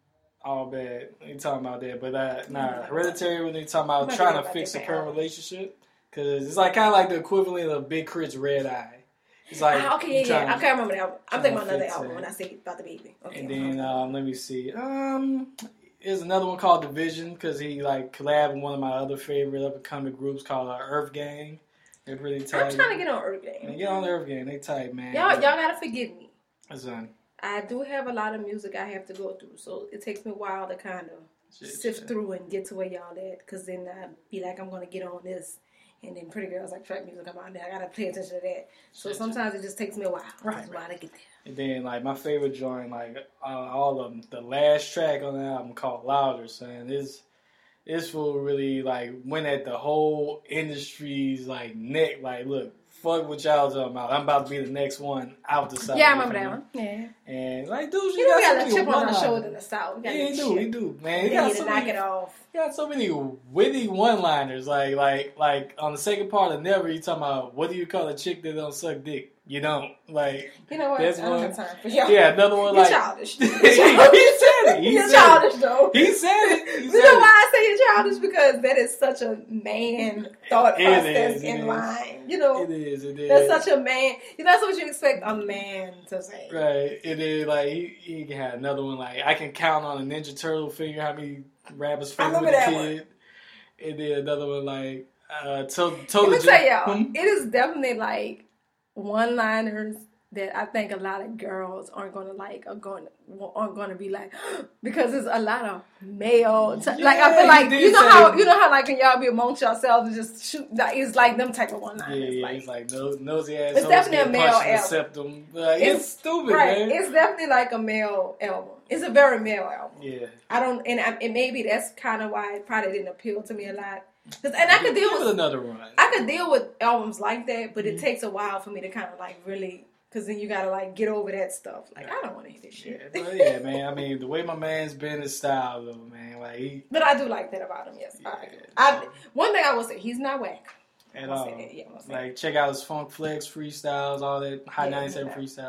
all bad. We ain't talking about that, but uh, nah, Hereditary when they talking I'm about not trying thinking to about fix a that current album. relationship, because it's like kind of like the equivalent of Big Crit's Red Eye. It's like Ah, okay, yeah, trying yeah. to- I can't remember the album. I'm trying thinking to about another fix album it. when I say about the baby. Okay. And then um, let me see. Um, there's another one called Division because he like collabed with one of my other favorite up and coming groups called uh, Earth Gang. They're pretty tight. I'm trying to get on Earth Man, Game. get on the Earth Gang. They tight, man. Y'all, y'all gotta forgive me. That's done. I do have a lot of music I have to go through, so it takes me a while to kind of Shit, sift shit. through and get to where y'all at. Because then I be like, I'm gonna get on this, and then Pretty Girls like trap music come on there. I gotta pay attention to that. So Shit, sometimes it just takes me a while. Right, It's a while to get there. And then like my favorite joint, like uh, all of them, the last track on the album called Louder, son. This this fool really like went at the whole industry's like neck. Like, look, fuck what y'all talking about. I'm about to be the next one out the side. Yeah, I remember that one. Yeah. And like, dude, You know, we got got a so chip many on our one-liners. shoulder in the South. We got Yeah, a he chip. do, he do, man. He They got need so to knock many, it off. he got so many witty one-liners. Like, like, like on the second part of Never, you talking about what do you call a chick that don't suck dick? You don't. Like, You know what? That's I don't one- have time for y'all. yeah, another one You're like childish. he, You're he childish. said it. He You're said childish, it. though. He said it. He You said know it. why I say you're childish? Because that is such a man thought It process is, it in is. line. You know, It is. It is. that's such a man. You know, that's what you expect a man to say. Right. It is like he, he had another one like I can count on a Ninja Turtle finger how many rappers I finger remember with a that kid. And then another one like uh to, Let totally me tell y'all, Hmm? it is definitely like one-liners that I think a lot of girls aren't gonna like, are going aren't gonna be like, because there's a lot of male. T- like I Yeah, feel like he did you know say- how you know how like when y'all be amongst yourselves and just shoot. Like, it's like them type of one-liners. Yeah, yeah, like, he's like no, nosy ass. It's hoes definitely a get male punched in the album. septum. Like, it's, It's- stupid, right. man. It's definitely like a male album. It's a very male album. Yeah. I don't, and, I, and maybe that's kind of why it probably didn't appeal to me a lot. 'Cause- and I could deal Give it with another run. I could deal with albums like that, but it Mhm. takes a while for me to kind of like really, because then you gotta like get over that stuff. Like, I don't want to hear this Yeah, shit. but yeah, man. I mean, the way my man's been his style, though, man. Like he But I do like that about him. Yes, Yeah, I, I one thing I will say, he's not whack. at I'll all. say that. Yeah, I'll say Like check out his Funk Flex freestyles, all that High Yeah, ninety-seven yeah. freestyles.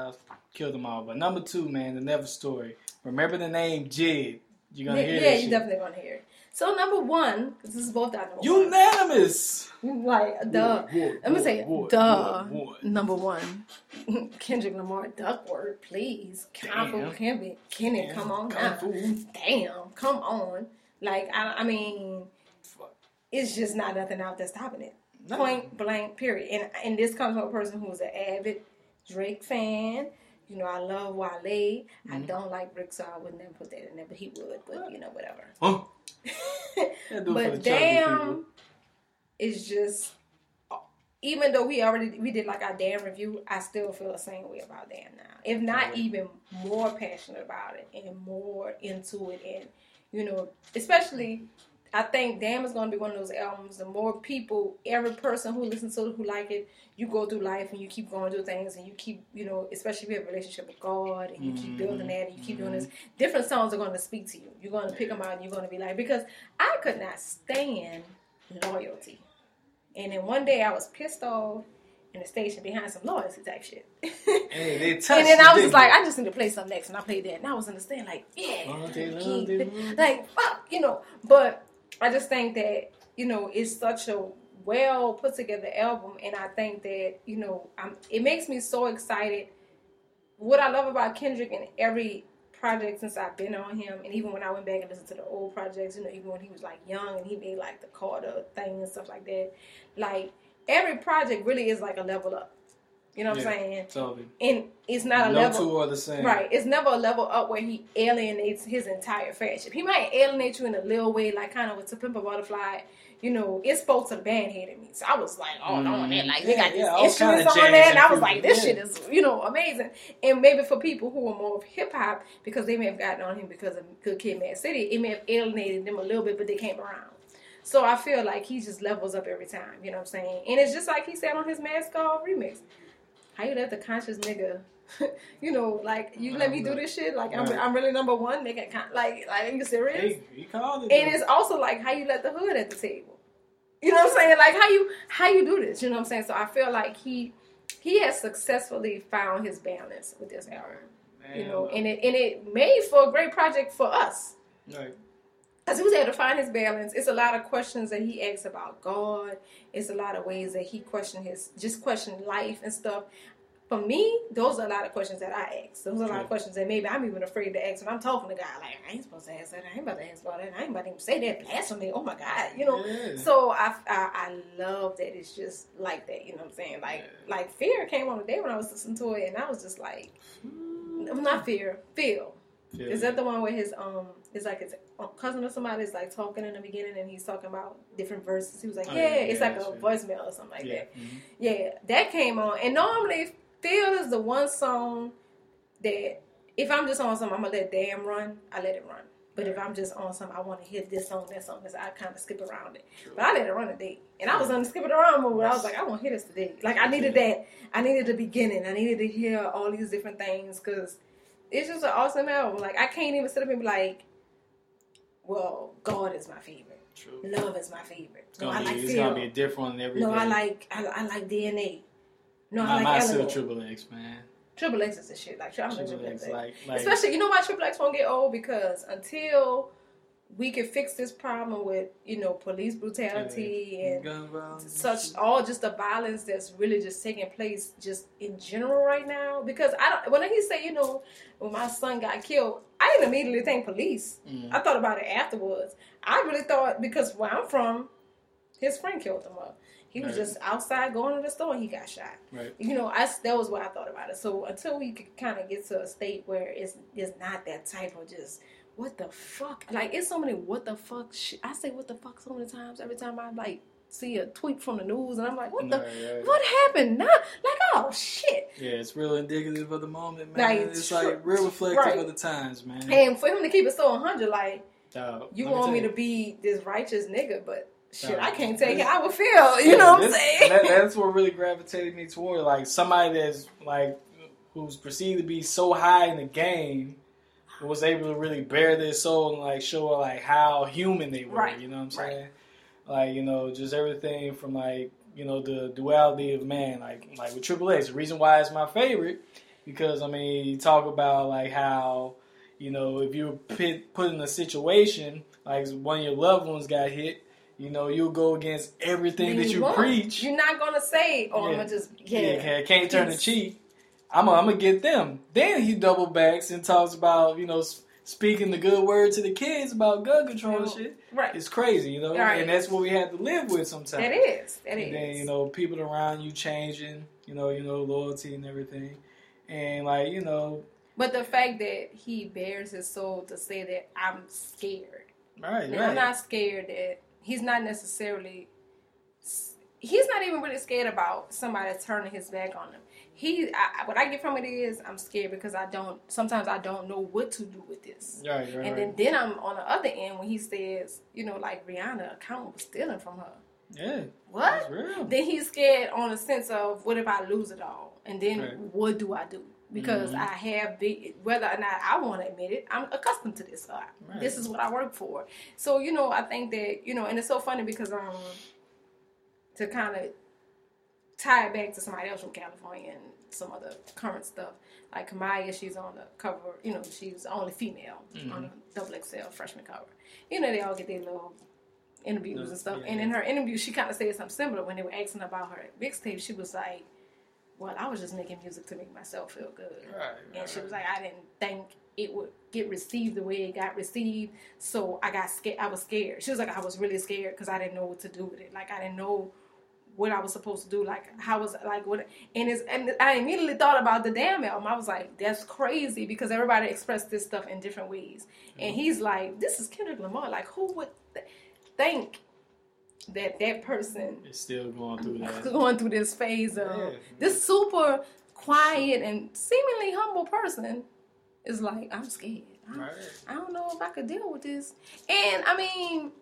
killed them all. But number two, man, the Never Story. Remember the name Jid. You're gonna yeah, hear yeah, this you're shit. definitely gonna hear it. So number one, because this is both our number Unanimous. one. Like duh. What, what, Let me say what, duh. what, what? Number one, Kendrick Lamar, Duckworth, please. Kung Fu Damn. Kenny, Kenny, Damn. come on Kung now. Fu. Damn, come on. Like I, I mean, Fuck. it's just not nothing out there stopping it. No. Point blank, period. And and this comes from a person who's an avid Drake fan. You know, I love Wale. Mm-hmm. I don't like Rick, so I would never put that in there, but he would. But, you know, whatever. Huh? Yeah, do it for the But chubby damn, people. it's just, even though we already, we did like our damn review, I still feel the same way about damn now. If not even more passionate about it and more into it. And, you know, especially, I think Damn is going to be one of those albums. The more people, every person who listens to it, who like it, you go through life and you keep going through things and you keep, you know, especially if you have a relationship with God and you keep building that and you keep doing this, different songs are going to speak to you. You're going to pick them out and you're going to be like, because I could not stand loyalty. And then one day I was pissed off in the station behind some loyalty type shit. Hey, they touched And then I was you, just like, I just need to play something next. And I played that. And I was in the stand like, yeah. Oh, they love, keep they it. love. Like, fuck, you know. But I just think that, you know, it's such a well put together album. And I think that, you know, I'm, it makes me so excited. What I love about Kendrick in every project since I've been on him, and even when I went back and listened to the old projects, you know, even when he was like young and he made like the Carter thing and stuff like that, like every project really is like a level up. You know what Yeah, I'm saying? Totally. And it's not a no level. two are the same. Right. It's never a level up where he alienates his entire friendship. He might alienate you in a little way, like kind of with To Pimp a Butterfly. You know, it spoke to the band hated me. So I was like, oh, no, man. Like, they Yeah, got yeah, all these kind of instruments on jazz there. And I was and like, this yeah. shit is, you know, amazing. And maybe for people who are more of hip-hop, because they may have gotten on him because of Good Kid, Mad City, it may have alienated them a little bit, but they came around. So I feel like he just levels up every time. You know what I'm saying? And it's just like he said on his Mask Off remix. How you let the conscious nigga, you know, like, you let me do this shit? Like, I'm, Right. I'm really number one, nigga. Con- Like, like, are you serious? Hey, he called it. And though. it's also like how you let the hood at the table. You know what I'm saying? Like how you how you do this. You know what I'm saying? So I feel like he he has successfully found his balance with this album. You know, and it and it made for a great project for us. Right. Because he was able to find his balance. It's a lot of questions that he asks about God. It's a lot of ways that he questioned his just questioned life and stuff. For me, those are a lot of questions that I ask. Those are a lot of questions that maybe I'm even afraid to ask when I'm talking to God. Like, I ain't supposed to ask that. I ain't about to ask about that. I ain't about to even say that. Blasphemy. Oh, my God. You know? Yeah. So, I, I I love that it's just like that. You know what I'm saying? Like, Yeah. like Fear came on the day when I was listening to it, and I was just like, not Fear. Feel. Yeah. Is that the one where his, um, it's like his cousin or somebody is like talking in the beginning and he's talking about different verses? He was like, Oh, yeah, yeah, it's yeah, like a that's right. voicemail or something like Yeah. that. Mhm. Yeah, that came on. And normally, Feel is the one song that if I'm just on something, I'm going to let Damn run. I let it run. But if I'm just on something, I want to hit this song, that song, this, I kind of skip around it. True. But I let it run today. And I was on the skip it around mode. I was like, I want to hear this today. Like, I needed that. I needed the beginning. I needed to hear all these different things because it's just an awesome album. Like, I can't even sit up and be like, well, God is my favorite. True. Love is my favorite. It's No, gonna, I be, like it's Feel. gonna be a different one every No, day. I like I, I like D N A. No, My, I like my still Eleanor. Triple X, man. Triple X is the shit. Like, I'm a Triple Triple X, X. like, like Especially, you know why Triple X won't get old? Because until we can fix this problem with, you know, police brutality and gun violence. such, all just the violence that's really just taking place just in general right now. Because I don't, when he say, you know, when my son got killed, I didn't immediately think police. Mm. I thought about it afterwards. I really thought, because where I'm from, his friend killed him up. He was Right. just outside going to the store and he got shot. Right. You know, I, that was what I thought about it. So until we could kind of get to a state where it's, it's not that type of just, what the fuck? Like, it's so many what the fuck shit. I say what the fuck so many times every time I, like, see a tweet from the news and I'm like, what the, Right, right. what happened? Nah, like, oh, shit. Yeah, it's real indicative of the moment, man. Like, it's tr- like real reflective right. of the times, man. And for him to keep it so one hundred, like, Dog, you let want tell me you. to be this righteous nigga, but shit, Dog, I can't take this- it. I would feel, you know what I'm This- saying? That, that's what really gravitated me toward, like somebody that's like who's perceived to be so high in the game was able to really bare their soul and like show like how human they were. Right, You know what I'm right. saying? Like, you know, just everything from like, you know, the duality of man. Like like with Triple X, the reason why it's my favorite because I mean, you talk about like how, you know, if you're put, put in a situation like one of your loved ones got hit, you know, you'll go against everything Then that you won't. preach. You're not gonna say, "Oh, Yeah. I'm gonna just yeah." Yeah, can't turn the cheek. I'm gonna, I'm gonna get them. Then he double backs and talks about, you know, speaking the good word to the kids about gun control and shit. Right. It's crazy, you know, Right. and that's what we have to live with sometimes. That is. That and is. then, you know, people around you changing, you know, you know, loyalty and everything. And like, you know. But the fact that he bears his soul to say that I'm scared. Right, now, right. I'm not scared that he's not necessarily, he's not even really scared about somebody turning his back on him. He, I, what I get from it is I'm scared because I don't, sometimes I don't know what to do with this. Right, right, and then, then I'm on the other end when he says, you know, like Rihanna account was stealing from her. Yeah. What? That's real. Then he's scared on a sense of what if I lose it all? And then Right. what do I do? Because mm-hmm. I have big, whether or not I want to admit it, I'm accustomed to this. Uh, Right. This is what I work for. So, you know, I think that, you know, and it's so funny because um, to kind of tie it back to somebody else from California and some other current stuff, like Kamaya, she's on the cover, you know, she's the only female mm-hmm. on the double X L freshman cover. You know, they all get their little interviews No, and stuff. yeah, and yeah. in her interview, she kind of said something similar when they were asking about her mixtape. She was like, well, I was just making music to make myself feel good. Right, right, and she was right. like, I didn't think it would get received the way it got received. So I got scared. I was scared. She was like, I was really scared because I didn't know what to do with it. Like, I didn't know what I was supposed to do. Like, how was, like, what, and it's, and I immediately thought about the damn album. I was like, that's crazy because everybody expressed this stuff in different ways. Mm-hmm. And he's like, this is Kendrick Lamar. Like, who would th- think that that person is still going through that. going through this phase of Yeah. this super quiet and seemingly humble person is like, I'm scared. I don't, Right. I don't know if I could deal with this. And I mean,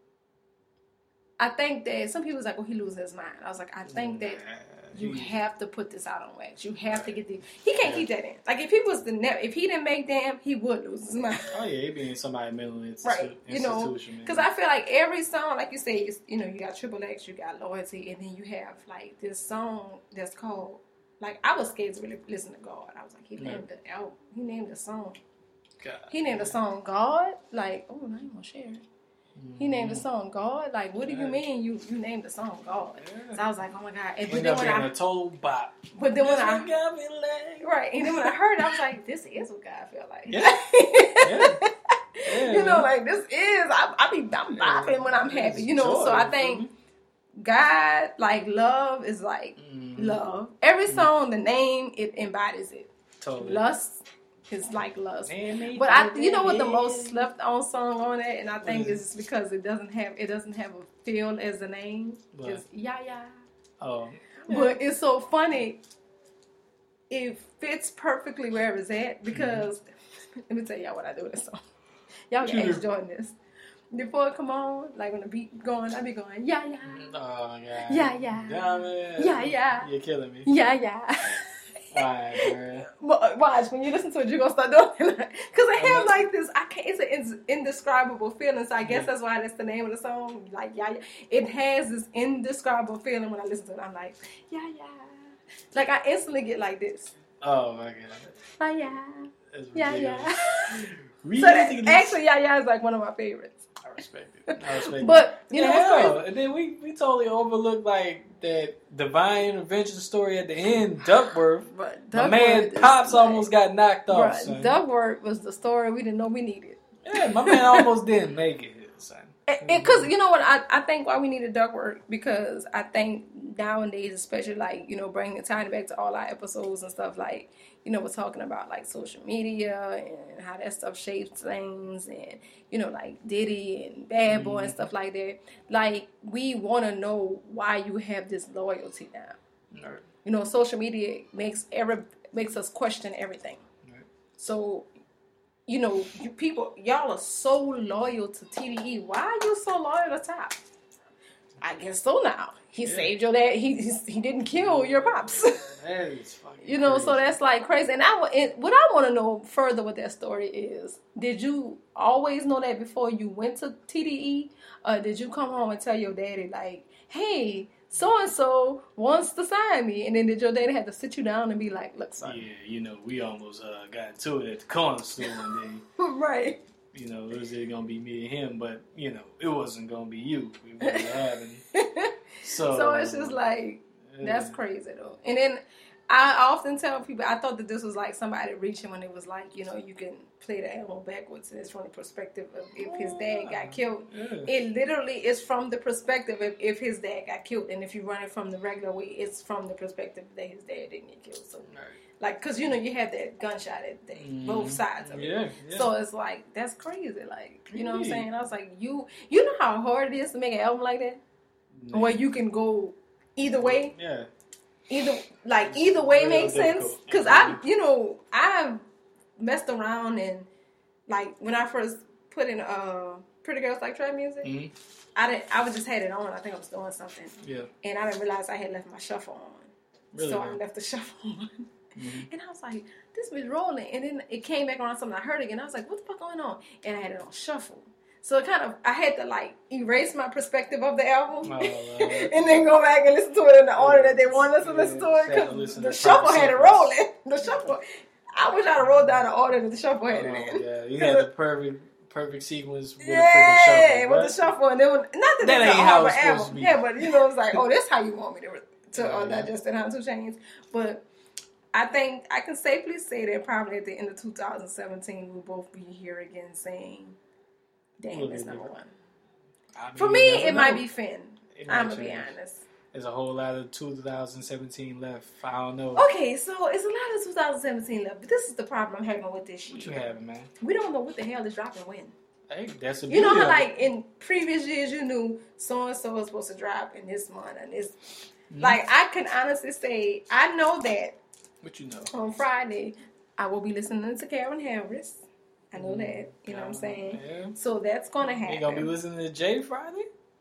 I think that some people's like, well, he loses his mind. I was like, I think that you have to put this out on wax. You have to get the. He can't keep that in. Like if he was the ne- if he didn't make Damn, he would lose his mind. Oh yeah, he be in somebody's mental institu- Right, you know, institution. because I feel like every song, like you say, is, you know, you got Triple X, you got Loyalty, and then you have like this song that's called, like I was scared to really listen to God. I was like, he named the album, he named the song, God. he named the song God. Like, oh, I ain't gonna share it. He named the song God. Like, what do you mean you you named the song God? Yeah. So I was like, oh my God. And but End then up when being I a total bop. but then when This I one got me like- right, and then when I heard it, I was like, this is what God felt like. Yeah. Yeah. Yeah, you know, man. like this is I, I be I'm bopping when I'm happy, you know. Joy, So I you think feel me? God, like love, is like Mhm. love. Every song, the name it embodies it. Totally. Lust is like lust. Man, me But I, baby. you know what the most slept on song on it, and I think is is because it doesn't have it doesn't have a feel as the name. What? It's yeah yeah. Oh. But it's so funny. It fits perfectly where it's at because let me tell y'all what I do with this song. Y'all can Sure. ask Jordan this. Before it come on, like when the beat going, I be going yeah yeah Oh my God. yeah yeah Damn it. yeah yeah You're killing me. yeah yeah. Alright, girl. But watch, when you listen to it, you're gonna start doing it because it has like this. I can't. It's an ins- indescribable feeling. So I guess that's why that's the name of the song. Like yeah, yeah. It has this indescribable feeling when I listen to it. I'm like yeah, yeah. Like I instantly get like this. Oh my God. Ah, yeah, That's yeah, ridiculous. yeah. Really? So that, actually, yeah, yeah is like one of my favorites. I respect it. I respect it. But you know, yeah, what's crazy? and then we, we totally overlooked like that divine intervention story at the end, Duckworth. But My man Duckworth Pops is like- almost got knocked off, Bruh, son. Duckworth was the story we didn't know we needed. Yeah, my man almost didn't make it, son. Because you know what, I, I think why we needed Duckworth, because I think nowadays, especially like, you know, bringing tying it back to all our episodes and stuff, like, you know, we're talking about like social media and how that stuff shapes things, and you know, like Diddy and Bad Boy and stuff like that. Like, we want to know why you have this loyalty now. Right. You know, social media makes every makes us question everything. Right. So, you know, you people, y'all are so loyal to T D E. Why are you so loyal to Top? I guess so now. He Yeah. saved your dad. He, he he didn't kill your pops. That is fucking You know, crazy. so that's like crazy. And I, wa- and what I want to know further with that story is, did you always know that before you went to T D E? Or did you come home and tell your daddy, like, hey, so and so wants to sign me, and then did your daddy have to sit you down and be like, look, son. Yeah, you know, we almost uh, got into it at the corner store one day. Right. You know, it was either gonna be me and him, but you know, it wasn't gonna be you. We were having. So, so it's just like yeah. that's crazy though. And then I often tell people I thought that this was like somebody reaching when it was like, you know, you can play the album backwards and it's from the perspective of if his dad got killed. Yeah. It literally is from the perspective of if his dad got killed, and if you run it from the regular way, it's from the perspective that his dad didn't get killed. So. Right. Like, cause you know you have that gunshot at the, Mm-hmm. both sides of it. Yeah, yeah. So it's like that's crazy. Like, you know what I'm saying? I was like, you, you know how hard it is to make an album like that, Yeah. where you can go either way. Yeah. Either like either way Real makes sense. difficult. Cause I, you know, I've messed around and like when I first put in uh Pretty Girls Like Trap Music, Mm-hmm. I didn't. I was just had it on. I think I was doing something. Yeah. And I didn't realize I had left my shuffle on. Really? So I left the shuffle on. Mm-hmm. And I was like, this was rolling. And then it came back on something I heard again. I was like, what the fuck going on? And I had it on shuffle. So it kind of, I had to like erase my perspective of the album. Oh, uh, and then go back and listen to it in the order that they wanted us to listen to it. Yeah, Because to the to shuffle had it proper rolling. The shuffle, I wish I'd have wrote down the order that the shuffle had it Oh, in. yeah, you had the perfect, perfect sequence with Yeah, a freaking shuffle. with right? the shuffle. And then, when, not that, That it's ain't an how horrible it's supposed album. to be. Yeah, but you know, it's like, oh, this how you want me to, to uh, Yeah. digest it, how two chains. But I think I can safely say that probably at the end of two thousand seventeen, we'll both be here again saying, damn, We'll it's be number there. one. I mean, For you me, never it might know. be Finn. It might I'm going to be change. honest. There's a whole lot of two thousand seventeen left. I don't know. Okay, so it's a lot of two thousand seventeen left, but this is the problem I'm having with this year. What you having, man? We don't know what the hell is dropping when. Hey, that's a You know beauty how, of it. like, in previous years, you knew so-and-so was supposed to drop in this month, and this... Mm-hmm. Like, I can honestly say, I know that What you know? on Friday, I will be listening to Karen Harris. I know that. You know what I'm saying? Yeah. So that's going to happen. You gonna be listening to Jay Friday?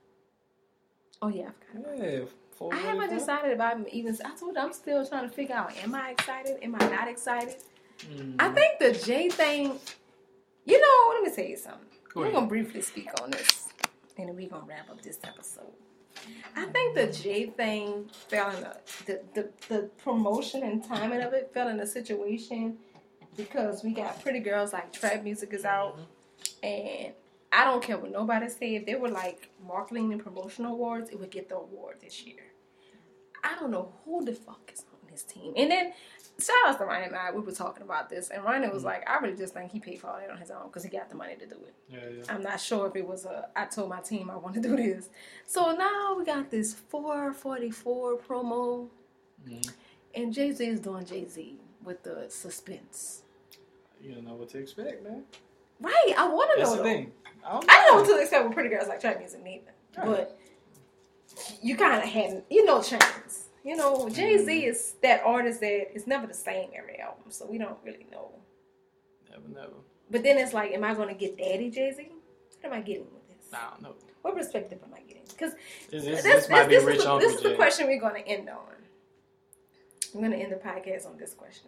Oh, yeah. I forgot. Yeah. I haven't decided about even... I told you, I'm still trying to figure out, am I excited? Am I not excited? Mm. I think the Jay thing... You know, let me tell you something. Go We're ahead. going to briefly speak on this. And then we're going to wrap up this episode. I think the Jay thing fell in a, the, the the promotion and timing of it fell in a situation because we got Pretty Girls Like Trap Music is out, and I don't care what nobody say. If they were like marketing and promotional awards, it would get the award this year. I don't know who the fuck is on this team. And then shout out to Ryan and I, we were talking about this, and Ryan was like, I really just think he paid for all that on his own because he got the money to do it. Yeah, yeah. I'm not sure if it was a, I told my team I want to do this. So now we got this four forty-four promo, Mm-hmm. and Jay-Z is doing Jay-Z with the suspense. You don't know what to expect, man. Right, I want to That's know the though. thing. I don't I don't know know. what to expect with Pretty Girls Like Trap Music neither. Right. But you kind of had, you know, Chains. You know, Jay-Z Mm-hmm. is that artist that is never the same every album, so we don't really know. Never, never. But then it's like, am I going to get Daddy Jay-Z? What am I getting with this? I don't know. What perspective am I getting? Because This, this, this, this might be this Rich is the, Uncle this is the Jay. question we're going to end on. I'm going to end the podcast on this question.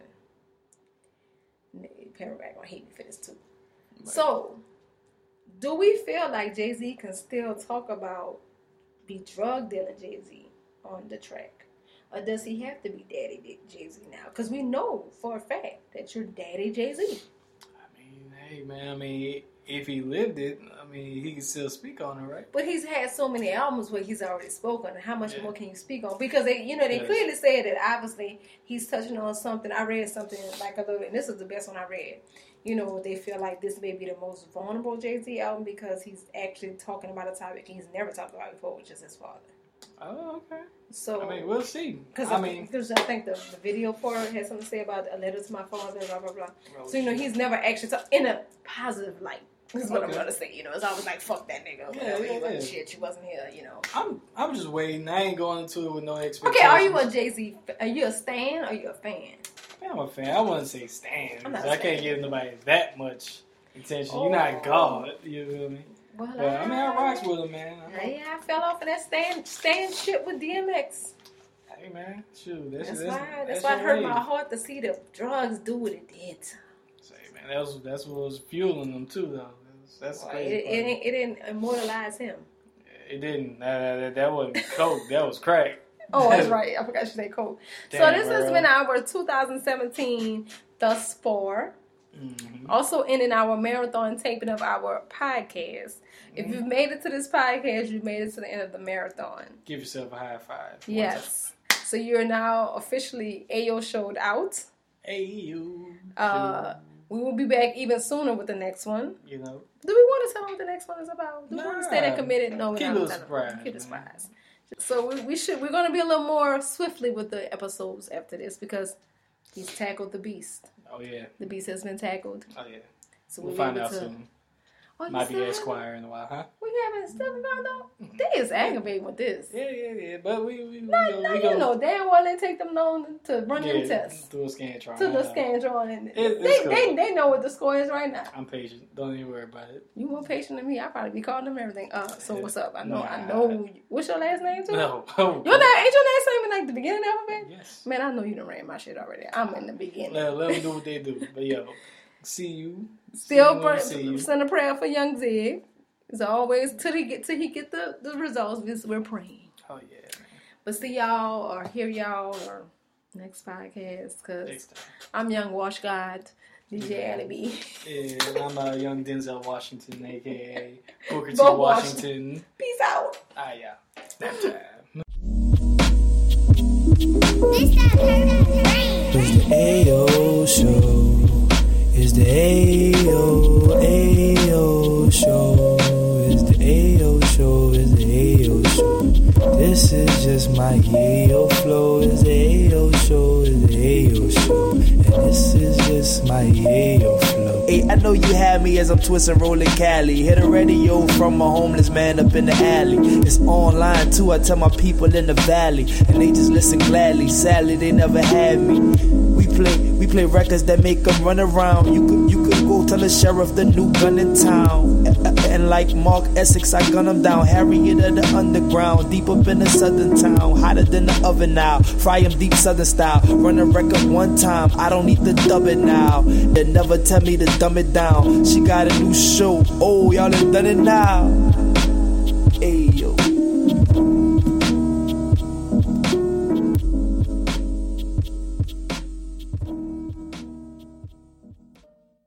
Paragraph going to hate me for this too. Right. So, do we feel like Jay-Z can still talk about be drug dealing Jay-Z on the track? Or does he have to be Daddy Jay-Z now? Because we know for a fact that you're Daddy Jay-Z. I mean, hey, man. I mean, if he lived it, I mean, he can still speak on it, right? But he's had so many albums where he's already spoken. How much Yeah. more can you speak on? Because they, you know, they Yes. clearly said that obviously he's touching on something. I read something like a little, and this is the best one I read. You know, they feel like this may be the most vulnerable Jay-Z album because he's actually talking about a topic he's never talked about before, which is his father. Oh, okay. So, I mean, we'll see. because I I, mean, because I think the, the video for it has something to say about a letter to my father, blah blah blah. oh, So you know, he's never actually talked in a positive light. Is what I'm Okay. gonna say. You know, it's always like fuck that nigga. Yeah, Whatever, yeah, he wasn't yeah. shit. She wasn't here. You know. I'm I'm just waiting. I ain't going into it with no expectations. Okay, are you a Jay-Z? Are you a stan or are you a fan? Man, I'm a fan. I wouldn't say stand. I'm not 'cause I can't stan. give nobody that much attention. Oh. You're not God. You feel me? Well, But I mean, I rocks with him, man. I know. Yeah, I fell off of that stan stan shit with D M X. Hey, man. Shoot, that's That's, that's, why. That's, that's why it your hurt wave. my heart to see the drugs do what it did. Say, man, that was that's what was fueling them too, though. That's, that's the Well, crazy it, part. it, it, it didn't immortalize him. Yeah, It didn't. That, that, that wasn't coke. That was crack. Oh, that's right. I forgot you said coke. Damn, so this girl. has been our two thousand seventeen thus far. Mm-hmm. Also ending our marathon taping of our podcast. If you've made it to this podcast, you've made it to the end of the marathon. Give yourself a high five. Yes. So you're now officially Ayo showed out. Ayo. Uh, we will be back even sooner with the next one. You know. Do we want to tell them what the next one is about? Do we Nah. want to stay that committed? No, we're Keep not. it a Keep surprise, Keep it a man. surprise. So we, we should. We're going to be a little more swiftly with the episodes after this because he's tackled the beast. Oh yeah. The beast has been tackled. Oh yeah. So We'll we're find able out to- soon. Oh, you Might be still Esquire in a while, huh? haven't- We haven't still found out. They is aggravating with this. Yeah, yeah, yeah. But we we, we No, go, no, we you go know damn well they take them long to run yeah, them tests through a scan trial. to I the know. scan drawing. And It- they, it's cool. they they know what the score is right now. I'm patient. Don't even worry about it. You more patient than me. I probably be calling them everything. Uh, so Yeah. what's up? I know. I Nah. know. You. What's your last name too? No. Oh, Your name ain't your last name in like the beginning of the alphabet? Yes. Man, I know you done ran my shit already. I'm in the beginning. Let, let them do what they do. But yo, see you. Still see you when pray, we see you. send a prayer for young Zig. As always, till he get till he get the, the results, we- we're praying. Oh yeah. Man. But see y'all or hear y'all or next podcast because Next time. I'm Young Wash God, D J Annie B. Yeah, and I'm uh, young Denzel Washington, aka Booker T. Bo Washington. Peace out. Ah yeah. Snap time. It's the Ayo Show. It's the Ayo, Ayo Show. It's the Ayo Show. It's the Ayo Show. This is just my Ayo flow. It's the Ayo Show. It's the Ayo Show. And this is just my Ayo flow. Hey, I know you had me as I'm twisting, rolling Cali. Hit a radio from a homeless man up in the alley. It's online too. I tell my people in the valley, and they just listen gladly. Sadly, they never had me. We play, we play records that make them run around. You could, you could go tell the sheriff the new gun in town. And, and like Mark Essex, I gun him down. Harriet of the underground, deep up in the southern town, hotter than the oven now. Fry him deep southern style. Run a record one time, I don't need to dub it now. They never tell me to dumb it down. She got a new show, oh y'all done done it now.